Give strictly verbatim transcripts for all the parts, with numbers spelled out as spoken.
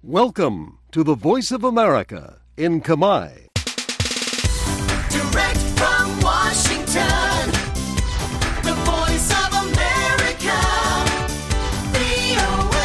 Welcome to the Voice of America in Khmer. Direct from Washington, the Voice of America, វី អូ เอ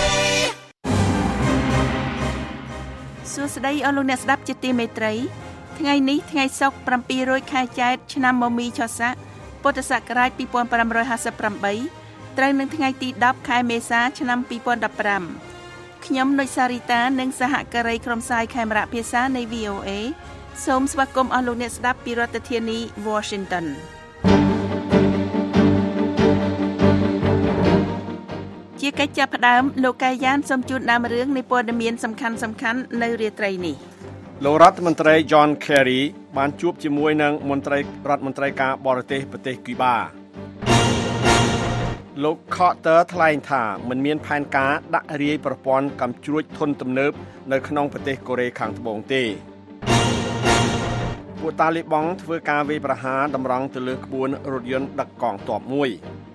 សួស្តីអស់លោកអ្នកស្ដាប់ជាទីមេត្រីថ្ងៃនេះថ្ងៃសុក្រ7រោចខែចែកឆ្នាំមមីឆស័កពុទ្ធសករាជ2558ត្រូវនឹងថ្ងៃទី10ខែមេសាឆ្នាំ2015ខ្ញុំនុចសារីតានិងសហការីក្រុមផ្សាយខេមរៈភាសានៃ វី អូ เอ សូមស្វាគមន៍អស់លោកអ្នកស្ដាប់ពីរដ្ឋធានី Washington ជាកិច្ចចាប់ផ្ដើមលោកកាយយ៉ានសូមជូនដើមរឿងនៃព័ត៌មានសំខាន់ៗនៅរាត្រីនេះលោករដ្ឋមន្ត្រី John Kerry បានជួបជាមួយនឹងមន្ត្រីរដ្ឋមន្ត្រីការបរទេសប្រទេសគូបាលោក Carter ថ្លែងថាមិនមានផែនការដាក់រាយប្រព័ន្ធកាំជ្រួចធុនទំនើបនៅក្នុងប្រទេសកូរ៉េខាងត្បូងទេពួកតាលីបង់ធ្វើការវាយប្រហារតម្រង់ទៅលើក្បួនរថយន្តដឹកកងទ័ពមួយ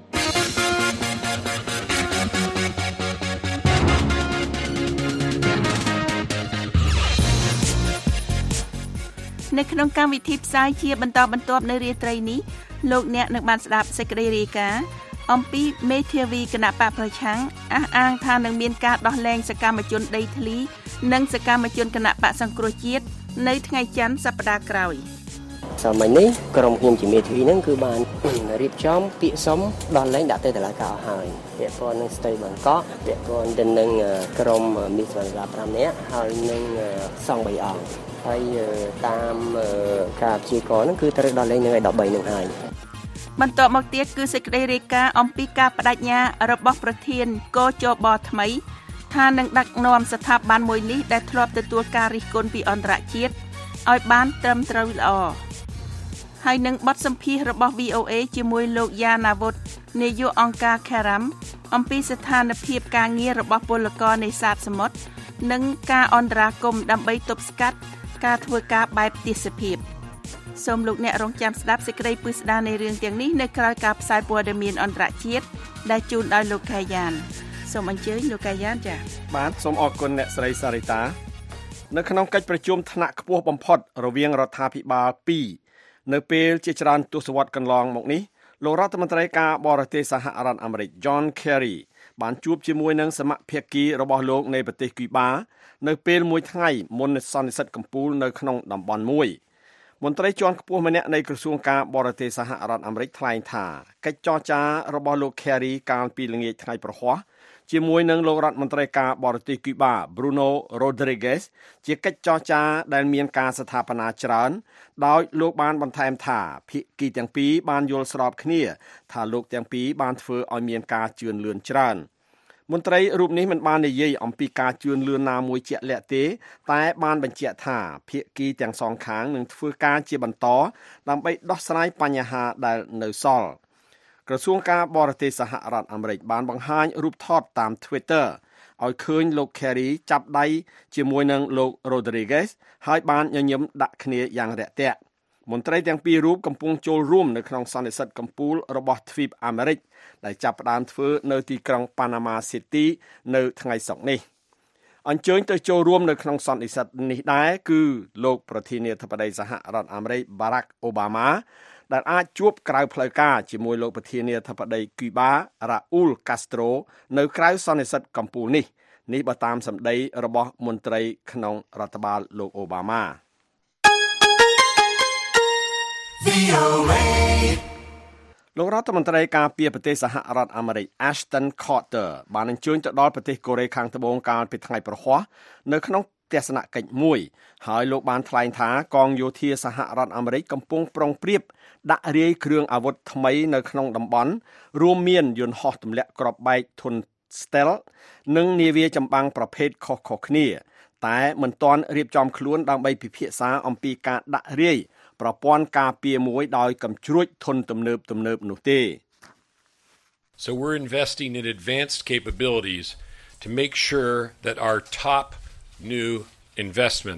នៅក្នុងកម្មវិធីផ្សាយជាបន្តបន្ទាប់នៅរាត្រីនេះលោកអ្នកនឹងបានស្ដាប់សេចក្តីរាយការណ៍អំពីមេធាវីគណៈបកប្រឆាំងអះអាងថានឹងមានការដោះលែងសកម្មជនដីធ្លីនិងសកម្មជនគណៈបកសង្គ្រោះជាតិនៅថ្ងៃច័ន្ទសប្តាហ៍ក្រោយសម័យនេះក្រុមខ្ញុំជាមេធាវីហ្នឹងគឺបានរៀបចំពាក្យសុំដោះលែងដាក់ទៅតុលាការអស់ហើយពាក់ព័ន្ធនឹងស្ទើរបង្កក់ពាក់ព័ន្ធទៅនឹងក្រុមមីសវណ្ណរា5នាក់ហើយនឹងសង្ឃ3អង្គហើយតាមការព្យាករណ៍ហ្នឹងគឺត្រូវដោះលែងនៅថ្ងៃ13ហ្នឹងហើយបន្ទាប់មកទៀតគឺសេចក្តីរាយការណ៍អំពីការបដិញ្ញារបស់ប្រធានកជបថ្មីថានឹងដឹកនាំស្ថាប័នមួយនេះដែលធ្លាប់ទទួលការរិះគន់ពីអន្តរជាតិឲ្យបានត្រឹមត្រូវល្អហើយនឹងបទសម្ភាសន៍របស់ វី អូ เอ ជាមួយលោកយ៉ាណាវុធនាយកអង្គការ Kharam អំពីស្ថានភាពការងាររបស់ពលករនេសាទសមុទ្រនិងការអន្តរាគមន៍ដើម្បីទប់ស្កាត់ការធ្វើការបែបទេសភាពសូមលោកអ្នករងចាំស្ដាប់សេចក្តីពិស្ដារនៃរឿងទាំងនេះនៅក្រៅការផ្សាយព័ត៌មានអន្តរជាតិដែលជូនដោយលោកកាយ៉ានសូមអញ្ជើញលោកកាយ៉ានចា៎បាទសូមអរគុណអ្នកស្រីសារីតានៅក្នុងកិច្ចប្រជុំថ្នាក់ខ្ពស់បំផុតរវាងរដ្ឋាភិបាលពីរនៅពេលជាច្រើនទសវត្សរ៍កន្លងមកនេះលោករដ្ឋមន្ត្រីការបរទេសសហរដ្ឋអាមេរិក John Kerry បានជួបជាមួយនឹងសមាភាគីរបស់លោកនៃប្រទេសគូបានៅពេលមួយថ្ងៃមុនសន្និសីទកំពូលនៅក្នុងតំបន់មួយមន្ត្រីជាន់ខ្ពស់ម្នាក់នៃក្រសួងការបរទេសសហរដ្ឋអាមេរិកថ្លែងថាកិច្ចចរចារបស់លោក Kerry កាលពីល្ងាចថ្ងៃប្រហ័សជាមួយនឹងលោករដ្ឋមន្ត្រីការបរទេសគូបា Bruno Rodriguez ជាកិច្ចចរចាដែលមានការស្ថាបនាច្រើនដោយលោកបានបន្ថែមថាភាគីទាំងពីរបានយល់ស្របគ្នាថាលោកទាំងពីរបានធ្វើឲ្យមានការជឿនលឿនច្រើនមន្ត្រីរូបនេះមិនបាននិយាយអំពីការជឿនលឿនណាមួយជាក់លាក់ទេតែបានបញ្ជាក់ថាភាគីទាំងសងខាងនឹងធ្វើការជាបន្តដើម្បីដោះស្រាយបញ្ហាដែលនៅសល់ក្រសួងការបរទេសសហរដ្ឋអាមេរិកបានបង្ហាញរូបថតតាម Twitter ឲ្យឃើញលោក Kerry ចាប់ដៃជាមួយនឹងលោក Rodriguez ហើយបានញញឹមដាក់គ្នាយ៉ាងរាក់ទាក់មន្ត្រីទាំងពីររូបកំពុងចូលរួមនៅក្នុងសន្និសីទកំពូលរបស់ទ្វីបអាមេរិកដែលចាប់ផ្ដើមធ្វើនៅទីក្រុង Panama City នៅថ្ងៃសុក្រនេះអញ្ជើញទៅចូលរួមនៅក្នុងសន្និសីទនេះដែរគឺលោកប្រធានាធិបតីសហរដ្ឋអាមេរិក Barack Obama ដែលអាចជួបក្រៅផ្លូវការជាមួយលោកប្រធានាធិបតីគូបា Raúl Castro នៅក្រៅសន្និសីទកំពូលនេះនេះបើតាមសម្ដីរបស់មន្ត្រីក្នុងរដ្ឋបាលលោក Obama វី អូ เอ លោករដ្ឋមន្ត្រីការពារប្រទេសសហរដ្ឋអាមេរិក Ashton Carter បានអញ្ជើញទៅដល់ប្រទេសកូរ៉េខាងត្បូងកាលពីថ្ងៃប្រហ័សនៅក្នុងទស្សនកិច្ចមួយហើយលោកបានថ្លែងថាកងយោធាសហរដ្ឋអាមេរិកកំពុងប្រុងប្រៀបដាក់រាយគ្រឿងអាវុធថ្មីនៅក្នុងតំបន់រួមមានយន្តហោះទម្លាក់គ្រាប់បែកធុន Stealth និងនាវាចម្បាំងប្រភេទខុសៗគ្នាតែមិនទាន់រៀបចំខ្លួនដើម្បីពិភាក្សាអំពីការដាក់រាយប្រព័ន្ធការពារមួយដោយកំជ្រួចធុនទំនើបទំនើបនោះទេ So we're investing in advanced capabilities to make sure that our top new investments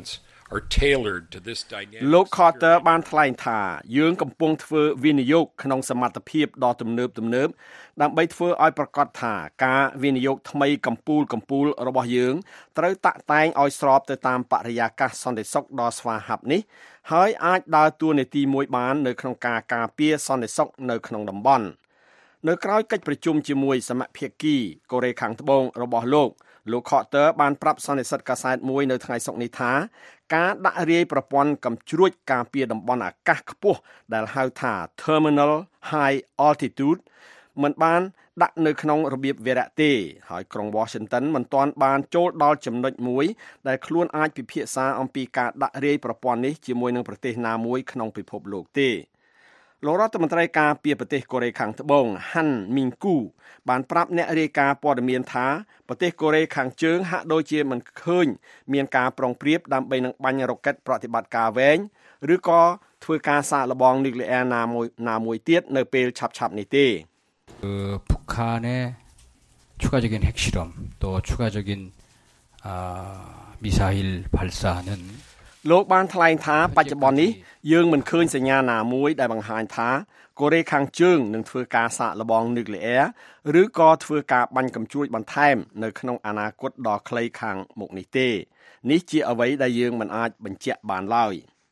are tailored to this dynamic លោក Carter បានថ្លែងថាយើងកំពុងធ្វើវិនិយោគក្នុងសមត្ថភាពដ៏ទំនើបទំនើបដើម្បីធ្វើឲ្យប្រកាសថាការវិនិយោគថ្មីកម្ពូលកម្ពូលរបស់យើងត្រូវតាក់តែងឲ្យស្របទៅតាមបរិយាកាសសន្តិសុខដ៏ស្វាហាប់នេះហើយអាចដើរតួនាទីមួយបាននៅក្នុងការការពារសន្តិសុខនៅក្នុងតំបន់នៅក្រៅកិច្ចប្រជុំជាមួយសមាភាគីកូរ៉េខាងត្បូងរបស់លោកលោក Carter បានប្រាប់សន្និសីទកាសែតមួយនៅថ្ងៃសុក្រនេះថាការដាក់រាយប្រព័ន្ធកំជ្រួចការពារតំបន់អាកាសខ្ពស់ដែលហៅថា Terminal High Altitude មិនបានដាក់នៅក្នុងរបៀបវារៈទេហើយក្រុង Washington មិនទាន់បានចូលដល់ចំណុចមួយដែលខ្លួនអាចពិភាក្សាអំពីការដាក់រាយប្រព័ន្ធនេះជាមួយនឹងប្រទេសណាមួយក្នុងពិភពលោកទេលោករដ្ឋមន្ត្រីការពារប្រទេសកូរ៉េខាងត្បូង Han Min-koo បានប្រាប់អ្នករាយការណ៍ព័ត៌មានថាប្រទេសកូរ៉េខាងជើងហាក់ដូចជាមិនឃើញមានការប្រុងប្រៀបដើម្បីនឹងបាញ់រ៉ុកេតប្រតិបត្តិការវែងឬក៏ធ្វើការសាកល្បងនុយក្លេអ៊ែរណាមួយណាមួយទៀតនៅពេលឆាប់ៗនេះទេ 그 북한의 추가적인 핵실험 또 추가적인 아, 미사일 발사는 លោកបានថ្លែងថាបច្ចុប្បន្ននេះយើងមិនឃើញសញ្ញាណាមួយដែលបង្ហាញថាកូរ៉េខាងជើងនឹងធ្វើការសាកល្បងនុយក្លេអ៊ែរឬក៏ធ្វើការបាញ់កាំជ្រួចបន្ថែមនៅក្នុងអនាគតដ៏ខ្លីខាងមុខនេះទេនេះជាអ្វីដែលយើងមិនអាចបញ្ជាក់បានឡើយ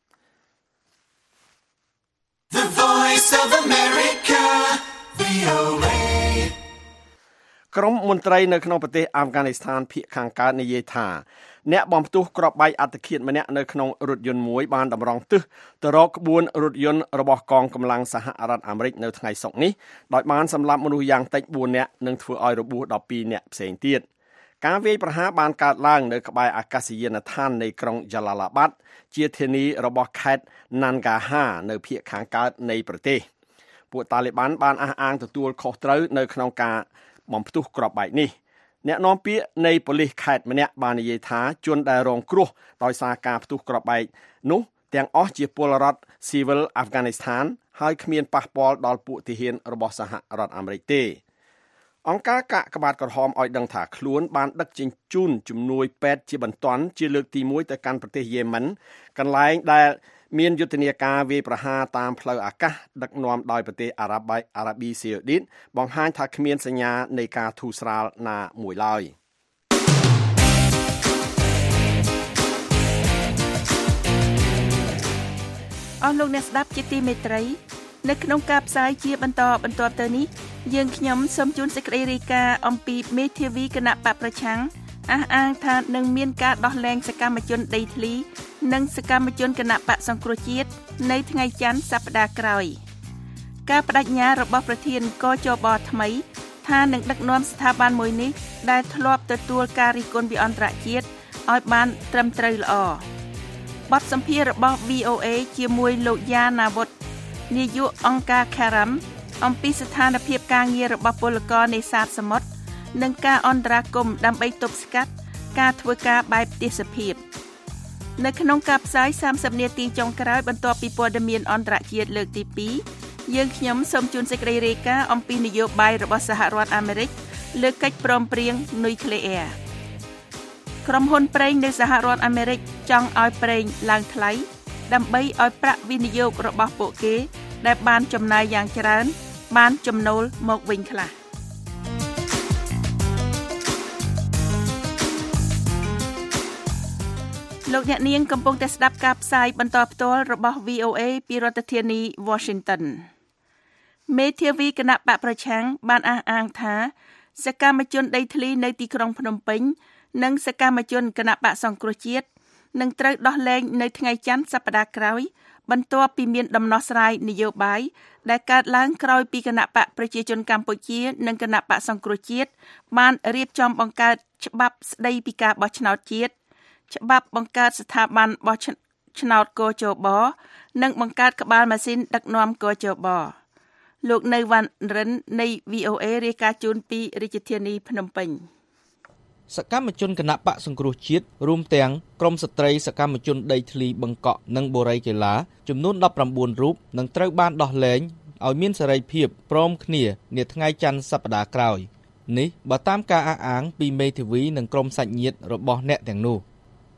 The Voice of America ក្រុមមន្ត្រីនៅក្នុងប្រទេសអាហ្វហ្គានីស្ថានភាគខាងកើតនិយាយថាអ្នកបំផ្ទុះគ្រាប់បែកអត្តឃាតម្នាក់នៅក្នុងរថយន្តមួយបានតម្រង់ទិសទៅរកក្បួនរថយន្តរបស់កងកម្លាំងសហរដ្ឋអាមេរិកនៅថ្ងៃសុក្រនេះដោយបានសម្លាប់មនុស្សយ៉ាងតិចបួននាក់និងធ្វើឲ្យរបួសដប់ពីរនាក់ផ្សេងទៀតការវាយប្រហារបានកើតឡើងនៅក្បែរអាកាសយានដ្ឋាននៃក្រុងយ៉ាឡាឡាបាត់ជាធានីរបស់ខេត្ត Nangarhar នៅភាគខាងកើតនៃប្រទេសពួកតាលីបានបានអះអាងទទួលខុសត្រូវនៅក្នុងការបំផ្ទុះគ្រាប់បែកនេះអ្នកនាំពាក្យនៃប៉ូលីសខេត្តម្នាក់បាននិយាយថាជនដែលរងគ្រោះដោយសារការផ្ទុះគ្រាប់បែកនោះទាំងអស់ជាពលរដ្ឋ Civil Afghanistan ហើយគ្មានប៉ះពាល់ដល់ពួកទាហានរបស់សហរដ្ឋអាមេរិកទេអង្គការកាកបាទក្រហមឲ្យដឹងថាខ្លួនបានដឹកជញ្ជូនជំនួយពេទ្យជាបន្ទាន់ជាលើកទីមួយទៅកាន់ប្រទេសយេម៉ិនកន្លែងដែលមានយុទ្ធនាការវាយប្រហារតាមផ្លូវអាកាសដឹកនាំដោយប្រទេសអារ៉ាបអារ៉ាប៊ីសាអូឌីតបង្ហាញថាគ្មានសញ្ញានៃការធូរស្រាលណាមួយឡើយអស់លោកអ្នកស្ដាប់ជាទីមេត្រីនៅក្នុងការផ្សាយជាបន្តបន្ទាប់ទៅនេះយើងខ្ញុំសូមជូនសេចក្តីរាយការណ៍អំពីមេធាវីគណៈបកប្រឆាំងអះអាងថានឹងមានការដោះលែងសកម្មជនដីធ្លីនិងសកម្មជនគណៈបកសង្គ្រោះជាតិនៅថ្ងៃច័ន្ទសប្តាហ៍ក្រោយការបដិញ្ញារបស់ប្រធានកជបថ្មីថានឹងដឹកនាំស្ថាប័នមួយនេះដែលធ្លាប់ទទួលការរិះគន់ពីអន្តរជាតិឲ្យបានត្រឹមត្រូវល្អបទសម្ភាសន៍របស់ វី អូ អេ ជាមួយលោកយ៉ាណាវុតនាយកអង្គការ Karam អំពីស្ថានភាពការងាររបស់ពលករនេសាទសមុទ្រនិងការអន្តរាគមន៍ដើម្បីទប់ស្កាត់ការធ្វើការបែបទេសភាពនៅក្នុងការផ្សាយសាមសិបនាទីចុងក្រោយបន្ទាប់ពីព័ត៌មានអន្តរជាតិលើកទីពីរយើងខ្ញុំសូមជូនសេចក្តីរាយការណ៍អំពីនយោបាយរបស់សហរដ្ឋអាមេរិកលើកិច្ចព្រមព្រៀងនុយក្លេអ៊ែរក្រុមហ៊ុនប្រេងនៅសហរដ្ឋអាមេរិកចង់ឲ្យប្រេងឡើងថ្លៃដើម្បីឲ្យប្រាក់វិនិយោគរបស់ពួកគេដែលបានចំណាយយ៉ាងច្រើនបានចំណូលមកវិញខ្លះលោកអ្នកនាងកំពុងតែស្ដាប់ការផ្សាយបន្តផ្ទាល់របស់ វី អូ អេ ពីរដ្ឋធានី Washington មេធាវីគណៈបកប្រឆាំងបានអះអាងថាសកម្មជនដីធ្លីនៅទីក្រុងភ្នំពេញនិងសកម្មជនគណៈបកសង្គ្រោះជាតិនឹងត្រូវដោះលែងនៅថ្ងៃច័ន្ទសប្តាហ៍ក្រោយបន្ទាប់ពីមានដំណោះស្រាយនយោបាយដែលកើតឡើងក្រោយពីគណៈបកប្រជាជនកម្ពុជានិងគណៈបកសង្គ្រោះជាតិបានរៀបចំបង្កើតច្បាប់ស្តីពីការបោះឆ្នោតជាតិច្បាប់បង្កើតស្ថាប័នបោះឆ្នោតកជបនិងបង្កើតក្បាលម៉ាស៊ីនដឹកនាំកជបលោកនៅវ៉ាន់រិននៃ វី អូ អេ រាយការណ៍ជូនពីរាជធានីភ្នំពេញសកម្មជនគណៈបកសង្គ្រោះជាតិរួមទាំងក្រុមស្ត្រីសកម្មជនដីធ្លីបង្កក់និងបូរីកេឡាចំនួនដប់ប្រាំបួនរូបនឹងត្រូវបានដោះលែងឲ្យមានសេរីភាពព្រមគ្នានាថ្ងៃច័ន្ទសប្តាហ៍ក្រោយនេះបើតាមការអះអាងពីមេធាវីនិងក្រុមសាច់ញាតិរបស់អ្នកទាំងនោះ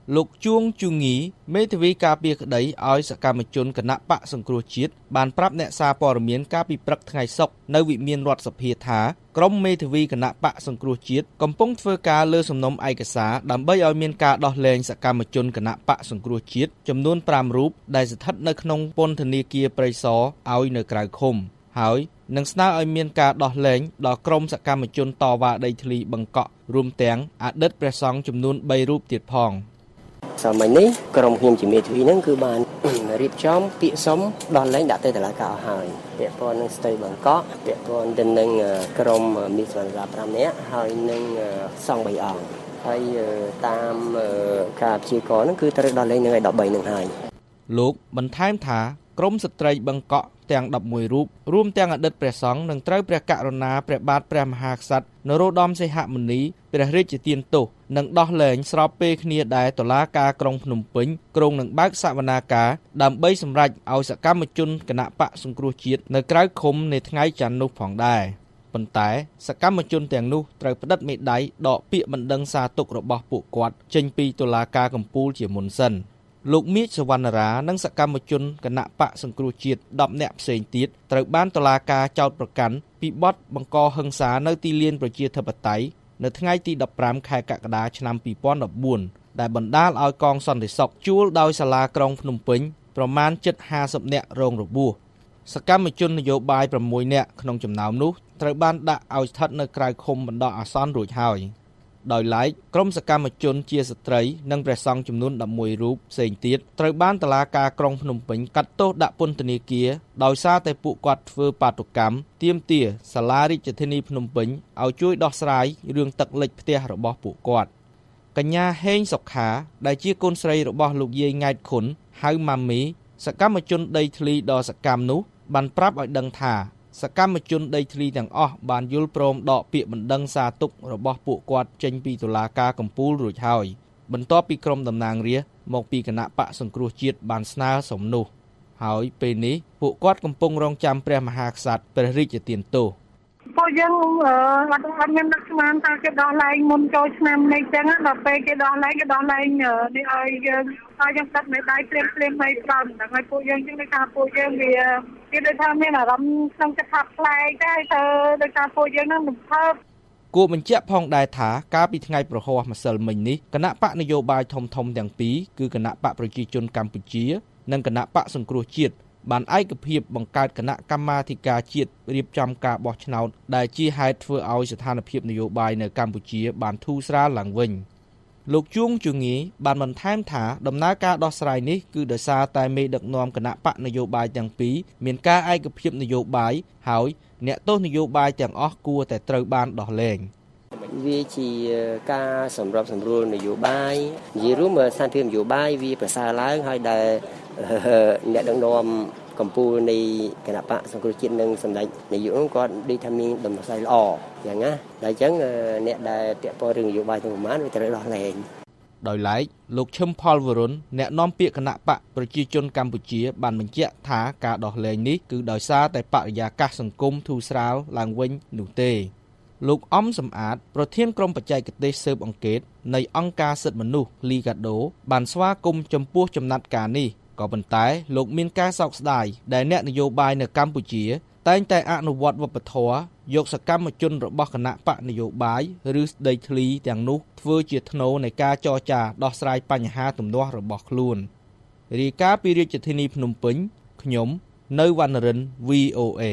លោកជួងជូងីមេធាវីការពារក្តីឲ្យសកម្មជនគណៈបកសង្គ្រោះជាតិបានប្រាប់អ្នកសារព័ត៌មានកាលពីព្រឹកថ្ងៃសុក្រនៅវិមានរដ្ឋសភាថាក្រុមមេធាវីគណៈបកសង្គ្រោះជាតិកំពុងធ្វើការលើសំណុំឯកសារដើម្បីឲ្យមានការដោះលែងសកម្មជនគណៈបកសង្គ្រោះជាតិចំនួនប្រាំរូបដែលស្ថិតនៅក្នុងពន្ធនាគារព្រៃសរឲ្យនៅក្រៅឃុំហើយនឹងស្នើឲ្យមានការដោះលែងដល់ក្រុមសកម្មជនតវ៉ាដីធ្លីបង្កក់រួមទាំងអតីតព្រះសង្ឃចំនួនបីរូបទៀតផងសម័យនេះក្រុមខ្ញុំជាមេធាវីហ្នឹងគឺបានរៀបចំពាក្យសុំដោះលែងដាក់ទៅតុលាការអស់ហើយពាក់ព័ន្ធនឹងស្ទើរបង្កក់ពាក់ព័ន្ធទៅនឹងក្រុមមីសវណ្ណរាប្រាំនាក់ហើយនឹងសង្ឃបីអង្គហើយតាមការព្យាករណ៍ហ្នឹងគឺត្រូវដោះលែងនៅថ្ងៃដប់បីហ្នឹងហើយលោកបន្ថែមថាក្រុមស្ត្រីបង្កក់ទាំងដប់មួយរូបរួមទាំងអតីតព្រះសង្ឃនឹងត្រូវព្រះករុណាព្រះបាទព្រះមហាក្សត្រនរោត្តមសីហមុនីព្រះរាជទានទោសនឹងដោះលែងស្របពេលគ្នាដែលតុលាការក្រុងភ្នំពេញក្រុងនឹងបើកសវនាការដើម្បីសម្រេចឲ្យសកម្មជនគណបកសង្គ្រោះជាតិនៅក្រៅឃុំនៅថ្ងៃច័ន្ទនោះផងដែរប៉ុន្តែសកម្មជនទាំងនោះត្រូវផ្តិតមេដៃដកពាក្យបណ្ដឹងសារទុករបស់ពួកគាត់ចេញពីតុលាការកំពូលជាមុនសិនលោកមៀកសវណ្ណរានិងសកម្មជនគណបកសង្គ្រោះជាតិដប់នាក់ផ្សេងទៀតត្រូវបានតុលាការចោទប្រកាន់ពីបទបង្កហិង្សានៅទីលានប្រជាធិបតេយ្យនៅថ្ងៃទីដប់ប្រាំខែកក្កដាឆ្នាំពីរពាន់ដប់បួនដែលបណ្ដាលឲ្យកងសន្តិសុខជួលដោយសាលាក្រុងភ្នំពេញប្រមាណជិតហាសិបនាក់រងរបួសសកម្មជននយោបាយប្រាំមួយនាក់ក្នុងចំណោមនោះត្រូវបានដាក់ឲ្យស្ថិតនៅក្រៅឃុំបណ្ដោះអាសន្នរួចហើយដោយឡែកក្រុមសកម្មជនជាស្ត្រីនិងព្រះសង្ឃចំនួនដប់មួយរូបផ្សេងទៀតត្រូវបានតុលាការក្រុងភ្នំពេញកាត់ទោសដាក់ពន្ធនាគារដោយសារតែពួកគាត់ធ្វើបាតុកម្មទាមទារសាលារាជធានីភ្នំពេញឲ្យជួយដោះស្រាយរឿងទឹកលិចផ្ទះរបស់ពួកគាត់កញ្ញាហេងសុខាដែលជាកូនស្រីរបស់លោកយាយង៉ែតខុនហៅម៉ាមីសកម្មជនដីធ្លីដ៏សកម្មនោះបានប្រាប់ឲ្យដឹងថាសកម្មជនដីធ្លីទាំងអស់បានយល់ព្រមដកពាក្យបណ្ដឹងសារទុករបស់ពួកគាត់ចេញពីតុលាការកំពូលរួចហើយបន្ទាប់ពីក្រុមតំណាងរាស្ត្រមកពីគណៈបកសង្គ្រោះជាតិបានស្នើសុំនោះហើយពេលនេះពួកគាត់កំពុងរងចាំព្រះមហាក្សត្រព្រះរាជទានទោសពួកយើងអត់អត់មានដឹកស្មានថាគេដោះលែងមុនចូលឆ្នាំនេះចឹងដល់ពេលគេដោះលែងគេដោះលែងនេះឲ្យយើងឲ្យយើងដឹកមេដៃព្រៀងព្រៀងឲ្យក្រោមដល់ឲ្យពួកយើងចឹងដូចថាពួកយើងវាគេដូចថាមានអារម្មណ៍ក្នុងចិត្តថាប្លែកដែរទៅដូចថាពួកយើងនឹងមិនថើបគួរបញ្ជាក់ផងដែរថាកាលពីថ្ងៃប្រហ័សម្សិលមិញនេះគណៈបកនយោបាយធំធំទាំងពីរគឺគណៈបកប្រជាជនកម្ពុជានិងគណៈបកសង្គ្រោះជាតិបានឯកភាពបង្កើតគណៈកម្មាធិការជាតិរៀបចំការបោះឆ្នោតដែលជាហេតុធ្វើឲ្យស្ថានភាពនយោបាយនៅកម្ពុជាបានធូរស្រាលឡើងវិញលោកជួងជងីបានបន្ថែមថាដំណើរការដោះស្រាយនេះគឺដោយសារតែមេដឹកនាំគណៈបកនយោបាយទាំងពីរមានការឯកភាពនយោបាយហើយអ្នកទោសនយោបាយទាំងអស់គួរតែត្រូវបានដោះលែងវាជាការសម្របសម្រួលនយោបាយនិយាយរួមស្ថានភាពនយោបាយវាប្រសើរឡើងហើយដែលអ្នកដឹកនាំកម្ពុជានៃគណៈបកសង្គ្រោះជាតិនិងសម្ដេចនាយកគាត់ដូចថាមានដំណោះស្រាយល្អយ៉ាងណាតែអញ្ចឹងអ្នកដែលពាក់ព័ន្ធរឿងនយោបាយទាំងប្រមាណវាត្រូវដោះលែងដោយឡែកលោកឈឹមផលវរុនអ្នកនាំពាក្យគណៈបកប្រជាជនកម្ពុជាបានបញ្ជាក់ថាការដោះលែងនេះគឺដោយសារតែបរិយាកាសសង្គមធូរស្រាលឡើងវិញនោះទេលោកអំសំអាតប្រធានក្រុមបច្ចេកទេសស៊ើបអង្កេតនៃអង្គការសិទ្ធិមនុស្សលីកាដូបានស្វាគមន៍ចំពោះចំណាត់ការនេះក៏ប៉ុន្តែលោកមានការសោកស្ដាយដែលអ្នកនយោបាយនៅកម្ពុជាតែងតែអនុវត្តវប្បធម៌យកសកម្មជនរបស់គណៈបកនយោបាយឬស្ដីធ្លីទាំងនោះធ្វើជាថ្នូរនៃការចរចាដោះស្រាយបញ្ហាទំនាស់របស់ខ្លួនរាយការណ៍ពីរាជធានីភ្នំពេញខ្ញុំនៅវណ្ណរិន វី អូ เอ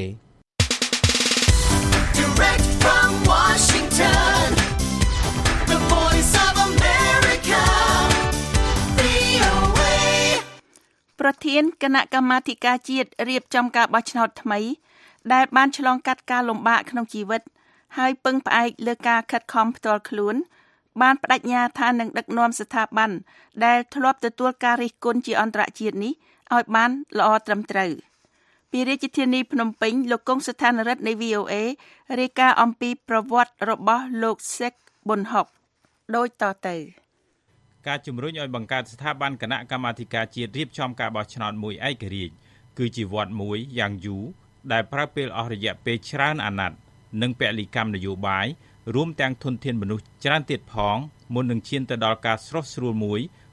Direct from Washington The Voice of America វី អូ เอប្រធានគណៈកម្មាធិការជាតិរៀបចំការបោះឆ្នោតថ្មីដែលបានឆ្លងកាត់ការលំបាកក្នុងជីវិតហើយពឹងផ្អែកលើការខិតខំផ្ទាល់ខ្លួនបានបដិញ្ញាថានឹងដឹកនាំស្ថាប័នដែលធ្លាប់ទទួលការរិះគន់ជាអន្តរជាតិនេះឲ្យបានល្អត្រឹមត្រូវពីរាជធានីភ្នំពេញលោកកុងស្ថានរិទ្ធនៃ វី អូ เอ រាយការណ៍អំពីប្រវត្តិរបស់លោកសេកប៊ុនហុកដូចតទៅការជំរុញឲ្យបង្កើតស្ថាប័នគណៈកម្មាធិការជាតិរៀបចំការបោះឆ្នោតមួយឯករាជ្យគឺជាវត្តមួយយ៉ាងយូរដែលប្រើពេលអស់រយៈពេលច្រើនអាណត្តិនិងពលិកម្មនយោបាយរួមទាំងធនធានមនុស្សច្រើនទៀតផងមុននឹងឈានទៅដល់ការស្រុះស្រួលមួយ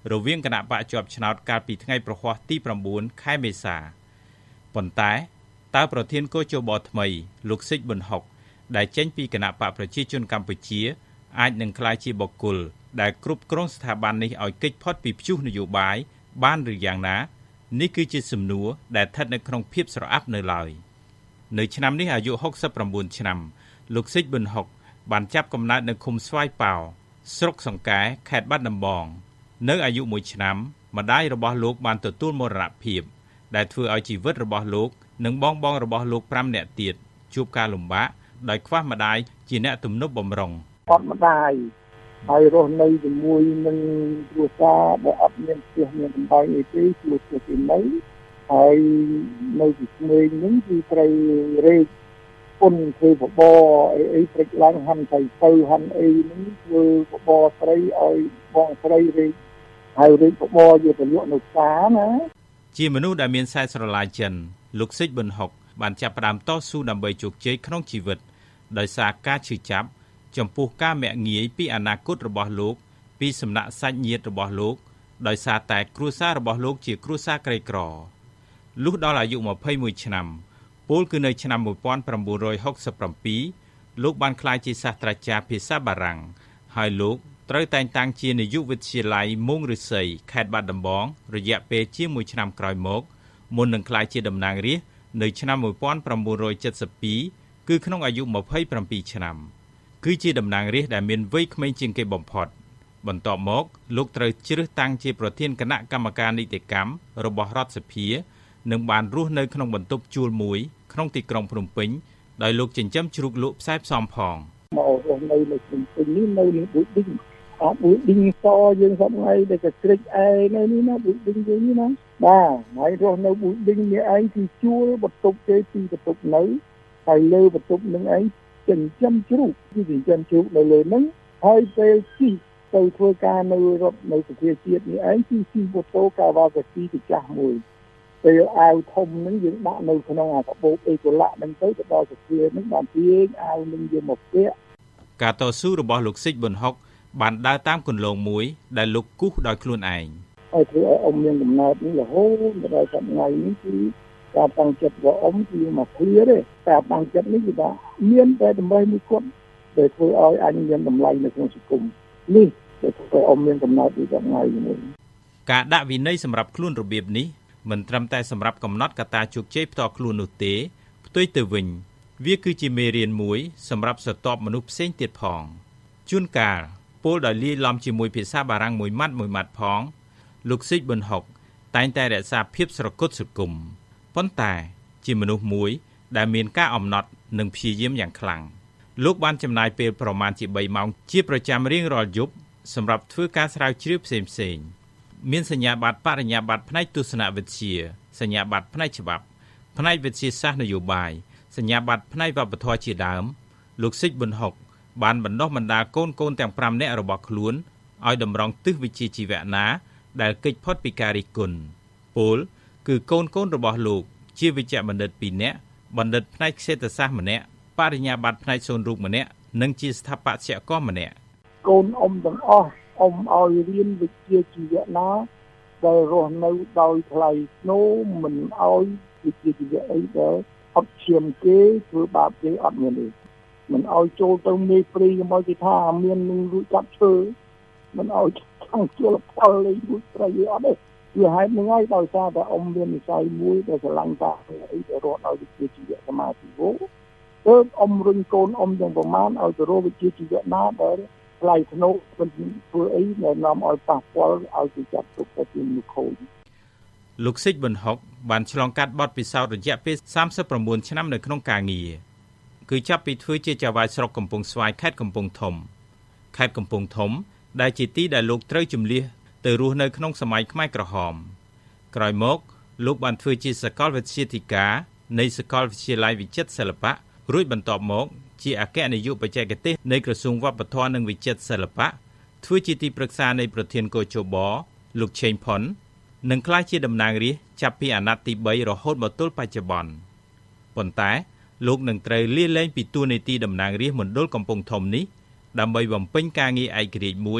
រវាងគណៈបកជាប់ឆ្នោតកាលពីថ្ងៃប្រហ័សទី៩ខែមេសាប៉ុន្តែតើប្រធានកោជបថ្មីលោកស៊ិចប៊ុនហុកដែលចេញពីគណៈបកប្រជាជនកម្ពុជាអាចនឹងក្លាយជាបុគ្គលដែលគ្រប់គ្រងស្ថាប័ននេះឲ្យគេចផុតពីព្យុះនយោបាយបានឬយ៉ាងណានេះគឺជាសំណួរដែលស្ថិតនៅក្នុងភាពស្រអាប់នៅឡើយនៅឆ្នាំនេះអាយុហុកសិបប្រាំបួនឆ្នាំលោកស៊ិចប៊ុនហុកបានចាប់កំណើតនៅឃុំស្វាយប៉ោស្រុកសង្កែខេត្តបាត់ដំបងនៅអាយុមួយឆ្នាំម្ដាយរបស់លោកបានទទួលមរណភាពដែលធ្វើឲ្យជីវិតរបស់លោកនិងបងបងរបស់លោកប្រាំនាក់ទៀតជួបការលំបាកដោយខ្វះម្ដាយជាអ្នកទំនប់បំរុងអត់ម្ដាយហើយរស់នៅជាមួយនឹងគ្រួសារដែលអត់មានផ្ទះមានបណ្ដោយអីទេគឺធ្វើទីនៅហើយនៅទីក្មេងហ្នឹងគឺត្រូវរែកពុនធ្វើបបរអីអីព្រឹកឡើងហាន់ត្រីទៅហាន់អីហ្នឹងធ្វើបបរត្រីឲ្យបងត្រីរែកហើយរែកបបរយកទៅលក់នៅផ្សារណាជាមនុស្សដែលមានខ្សែស្រឡាយចិនលោកស៊ិចប៊ុនហុកបានចាប់ផ្ដើមតស៊ូដើម្បីជោគជ័យក្នុងជីវិតដោយសារការឈឺចាប់ចំពោះការមាក់ងាយពីអនាគតរបស់លោកពីសំណាក់សាច់ញាតិរបស់លោកដោយសារតែគ្រួសាររបស់លោកជាគ្រួសារក្រីក្រលុះដល់អាយុម្ភៃមួយឆ្នាំពលគឺនៅឆ្នាំmột nghìn chín trăm sáu mươi bảyលោកបានក្លាយជាសាស្ត្រាចារ្យភាសាបារាំងហើយលោកត្រូវតែងតាំងជានាយកវិទ្យាល័យមុងឫស្សីខេត្តបាត់ដំបងរយៈពេលជាមួយឆ្នាំក្រោយមកមុននឹងក្លាយជាតំណាងរាស្ត្រនៅឆ្នាំmột nghìn chín trăm bảy mươi haiគឺក្នុងអាយុម្ភៃប្រាំពីរឆ្នាំគឺជាតំណាងរាស្ត្រដែលមានវ័យក្មេងជាងគេបំផុតបន្ទាប់មកលោកត្រូវជ្រើសតាំងជាប្រធានគណៈកម្មការនីតិកម្មរបស់រដ្ឋសភានិងបានរស់នៅក្នុងបន្ទប់ជួលមួយក្នុងទីក្រុងភ្នំពេញដោយលោកចិញ្ចឹមជ្រូកលក់ផ្សាយផ្សំផងមករស់នៅនៅភ្នំពេញនេះនៅនឹងបុឌីងអត់បុឌីងសយើងសពថ្ងៃដែលក៏ក្រិចអែនៅនេះណាបុឌីងយើងនេះណាបាទហើយរស់នៅបុឌីងនេះឯងគឺជួលបន្ទប់គេពីបន្ទប់នៅហើយលើបន្ទប់នឹងឯងចិញ្ចឹមជ្រូកគឺចិញ្ចឹមជ្រូកនៅលើហ្នឹងហើយពេលជិះទៅធ្វើការនៅរដ្ឋនៅសភាជាតិនេះឯងគឺជិះម៉ូតូកាវ៉ាសាគីទៅចាស់មួយពេលអាវធំហ្នឹងយើងដាក់នៅក្នុងអាកាបូបអេកូឡាហ្នឹងទៅទៅដល់សភាហ្នឹងបានទាញអាវនឹងយកមកពាក់ការតស៊ូរបស់លោកស៊ិចប៊ុនហុកបានដើរតាមគន្លងមួយដែលលោកគូសដោយខ្លួនឯងហើយធ្វើឲ្យអ៊ំមានកំណត់នេះរហូតដល់សប្តាហ៍នេះគឺការតាំងចិត្តរបស់អ៊ំគឺមកឃ្លាទេការតាំងចិត្តនេះគឺថាមានតែតម្រៃមួយគត់ដែលធ្វើឲ្យអញមានតម្លៃនៅក្នុងសង្គមនេះដែលធ្វើឲ្យអ៊ំមានកំណត់ពីថ្ងៃនេះការដាក់វិន័យសម្រាប់ខ្លួនរបៀបនេះមិនត្រឹមតែសម្រាប់កំណត់កត្តាជោគជ័យផ្ទាល់ខ្លួននោះទេផ្ទុយទៅវិញវាគឺជាមេរៀនមួយសម្រាប់ស្រទាប់មនុស្សផ្សេងទៀតផងជួនកាលពលដោយលាយឡំជាមួយភាសាបារាំងមួយម៉ាត់មួយម៉ាត់ផងលោកស៊ិចប៊ុនហុកតែងតែរក្សាភាពស្រគត់ស្រគំប៉ុន្តែជាមនុស្សមួយដែលមានការអំណត់និងព្យាយាមយ៉ាងខ្លាំងលោកបានចំណាយពេលប្រមាណជាបីម៉ោងជាប្រចាំរៀងរាល់យប់សម្រាប់ធ្វើការស្រាវជ្រាវផ្សេងៗមានសញ្ញាបត្របរិញ្ញាបត្រផ្នែកទស្សនវិជ្ជាសញ្ញាបត្រផ្នែកច្បាប់ផ្នែកវិទ្យាសាស្ត្រនយោបាយសញ្ញាបត្រផ្នែកវប្បធម៌ជាដើមលោកស៊ិចប៊ុនហុកបានបណ្ដុះបណ្ដាលកូនកូនទាំងប្រាំនាក់របស់ខ្លួនឲ្យតម្រង់ទិសវិជ្ជាជីវៈណាដែលគេចផុតពីការរិះគន់ពលគឺកូនកូនរបស់លោកជាវិជ្ជបណ្ឌិតពីរនាក់បណ្ឌិតផ្នែកសេដ្ឋសាស្ត្រម្នាក់បរិញ្ញាបត្រផ្នែកសូនរូបម្នាក់និងជាស្ថាបត្យករម្នាក់កូនអ៊ំទាំងអស់អ៊ំឲ្យរៀនវិជ្ជាជីវៈណាដែលរស់នៅដោយថ្លៃស្នូលមិនឲ្យវិជ្ជាជីវៈអីដែលអត់ឈាមគេធ្វើបាបគេអត់មានទេមិនឲ្យចូលទៅមេព្រៃកុំឲ្យគេថាមាននឹងរួចចាប់ឈើមិនឲ្យខាងជលផលលេងរួចព្រៃអត់ទេវាហេតុហ្នឹងហើយដោយសារតែអ៊ំមាននិស្ស័យមួយដែលស្រឡាញ់តាអីដែលរស់ដោយវិជ្ជាជីវៈសមាធិវោទើបអ៊ំរុញកូនអ៊ំទាំងប្រមាណឲ្យទៅរកវិជ្ជាជីវៈណាដែលថ្លៃធ្នូមិនធ្វើអីដែលនាំឲ្យប៉ះពាល់ឲ្យគេចាត់ទុកថាជាមនុស្សខូចលោកស៊ិចប៊ុនហុកបានឆ្លងកាត់បទពិសោធន៍រយៈពេលសាមសិបប្រាំបួនឆ្នាំនៅក្នុងការងារគឺចាប់ពីធ្វើជាចៅហ្វាយស្រុកកំពង់ស្វាយខេត្តកំពង់ធំខេត្តកំពង់ធំដែលជាទីដែលលោកត្រូវជម្លៀសទៅរស់នៅក្នុងសម័យខ្មែរក្រហមក្រោយមកលោកបានធ្វើជាសាកលវិទ្យាធិការនៃសាកលវិទ្យាល័យវិចិត្រសិល្បៈរួចបន្ទាប់មកជាអគ្គនាយកបច្ចេកទេសនៃក្រសួងវប្បធម៌និងវិចិត្រសិល្បៈធ្វើជាទីប្រឹក្សានៃប្រធានកោជបលោកឆេងផុននិងក្លាយជាតំណាងរាស្ត្រចាប់ពីអាណត្តិទីបីរហូតមកទល់បច្ចុប្បន្នប៉ុន្តែលោកនឹងត្រូវលាលែងពីតួនាទីតំណាងរាស្ត្រមណ្ឌលកំពង់ធំនេះដើម្បីបំពេញការងារឯករាជ្យមួយ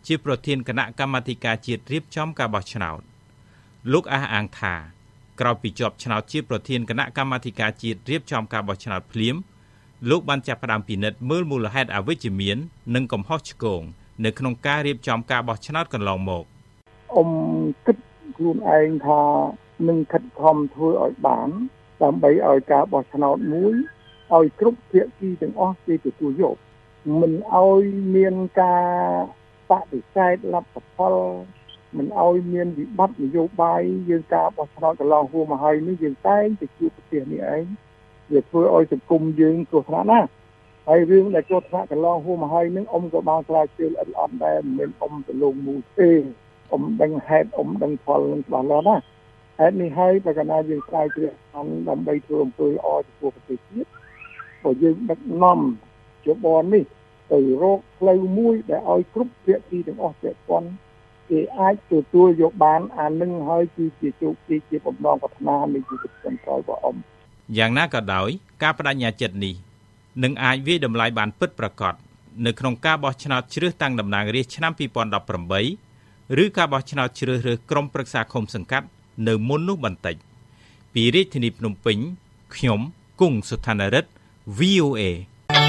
ជាប្រធានគណៈកម្មាធិការជាតិរៀបចំការបោះឆ្នោតលោកអះអាងថាក្រោយពីជាប់ឆ្នោតជាប្រធានគណៈកម្មាធិការជាតិរៀបចំការបោះឆ្នោតភ្លាមលោកបានចាប់ផ្ដើមពិនិត្យមើលមូលហេតុអវិជ្ជមាននិងកំហុសឆ្គងនៅក្នុងការរៀបចំការបោះឆ្នោតកន្លងមកអ៊ំគិតខ្លួនឯងថានឹងខិតខំធ្វើឲ្យបានដើម្បីឲ្យការបោះឆ្នោតមួយឲ្យគ្រប់ភាគីទាំងអស់គេទទួលយកមិនឲ្យមានការបដិសេធលទ្ធផលមិនឲ្យមានវិបត្តិនយោបាយយើងការបោះឆ្នោតកន្លងហួសមកហើយនេះយើងតែងតែជួបប្រទេសនេះឯងវាធ្វើឲ្យសង្គមយើងគ្រោះថ្នាក់ណាស់ហើយរឿងដែលគ្រោះថ្នាក់កន្លងហួសមកហើយនឹងអ៊ំក៏បានខ្លាចជឿល្អិតល្អន់ដែរមិនមែនអ៊ំទៅលងមូលទេអ៊ំដឹងហេតុអ៊ំដឹងផលនឹងច្បាស់លាស់ណាហេតុនេះហើយបើកាលណាយើងខ្លាចជ្រះអំដើម្បីធ្វើអំពើល្អចំពោះប្រទេសជាតិក៏យើងដឹកនាំជបននេះទៅរកផ្លូវមួយដែលឲ្យគ្រប់ភាគីទាំងអស់ពាក់ព័ន្ធគេអាចទទួលយកបានអានឹងហើយគឺជាជោគជ័យជាបំណងប្រាថ្នានៃជីវិតចុងក្រោយរបស់អ៊ំយ៉ាងណាក៏ដោយការបដិញ្ញាចិត្តនេះនឹងអាចវាយតម្លៃបានពិតប្រាកដនៅក្នុងការបោះឆ្នោតជ្រើសតាំងតំណាងរាស្ត្រឆ្នាំពីរពាន់ដប់ប្រាំបីឬការបោះឆ្នោតជ្រើសរើសក្រុមប្រឹក្សាឃុំសង្កាត់នៅមុននោះបន្តិចពីរាជធានីភ្នំពេញខ្ញុំគង់សុថានរិទ្ធ វី អូ เอ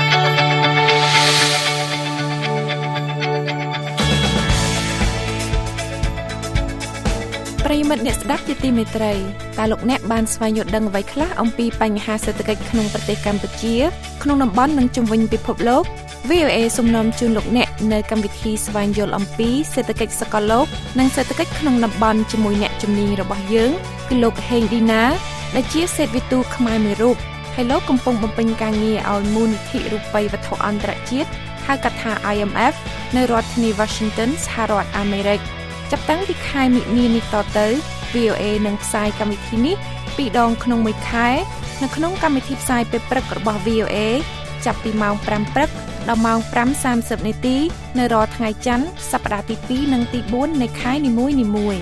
ប្រិយមិត្តអ្នកស្ដាប់ជាទីមេត្រីតើលោកអ្នកបានស្វែងយល់ដឹងអ្វីខ្លះអំពីបញ្ហាសេដ្ឋកិច្ចក្នុងប្រទេសកម្ពុជាក្នុងតំបន់និងជុំវិញពិភពលោក វី អូ เอ សូមនាំជូនលោកអ្នកនៅកម្មវិធីស្វែងយល់អំពីសេដ្ឋកិច្ចសកលលោកនិងសេដ្ឋកិច្ចក្នុងតំបន់ជាមួយអ្នកជំនាញរបស់យើងគឺលោកហេងឌីណាដែលជាសេដ្ឋវិទូខ្មែរមួយរូបហើយលោកកំពុងបំពេញការងារឲ្យមូលនិធិរូបិយវត្ថុអន្តរជាតិហៅកាត់ថា ไอ เอ็ม เอฟ នៅរដ្ឋធានី Washington សហរដ្ឋអាមេរិកចាប់តាំងពីខែមិនិនានេះតទៅ វី អូ เอ នឹងផ្សាយកម្មវិធីនេះពីរដងក្នុងមួយខែនៅក្នុងកម្មវិធីផ្សាយពេលព្រឹករបស់ វី អូ เอ ចាប់ពីម៉ោងប្រាំព្រឹកដល់ម៉ោងប្រាំសាមសិបនាទីនៅរាល់ថ្ងៃច័ន្ទសប្តាហ៍ទីពីរនិងទីបួននៃខែនីមួយៗ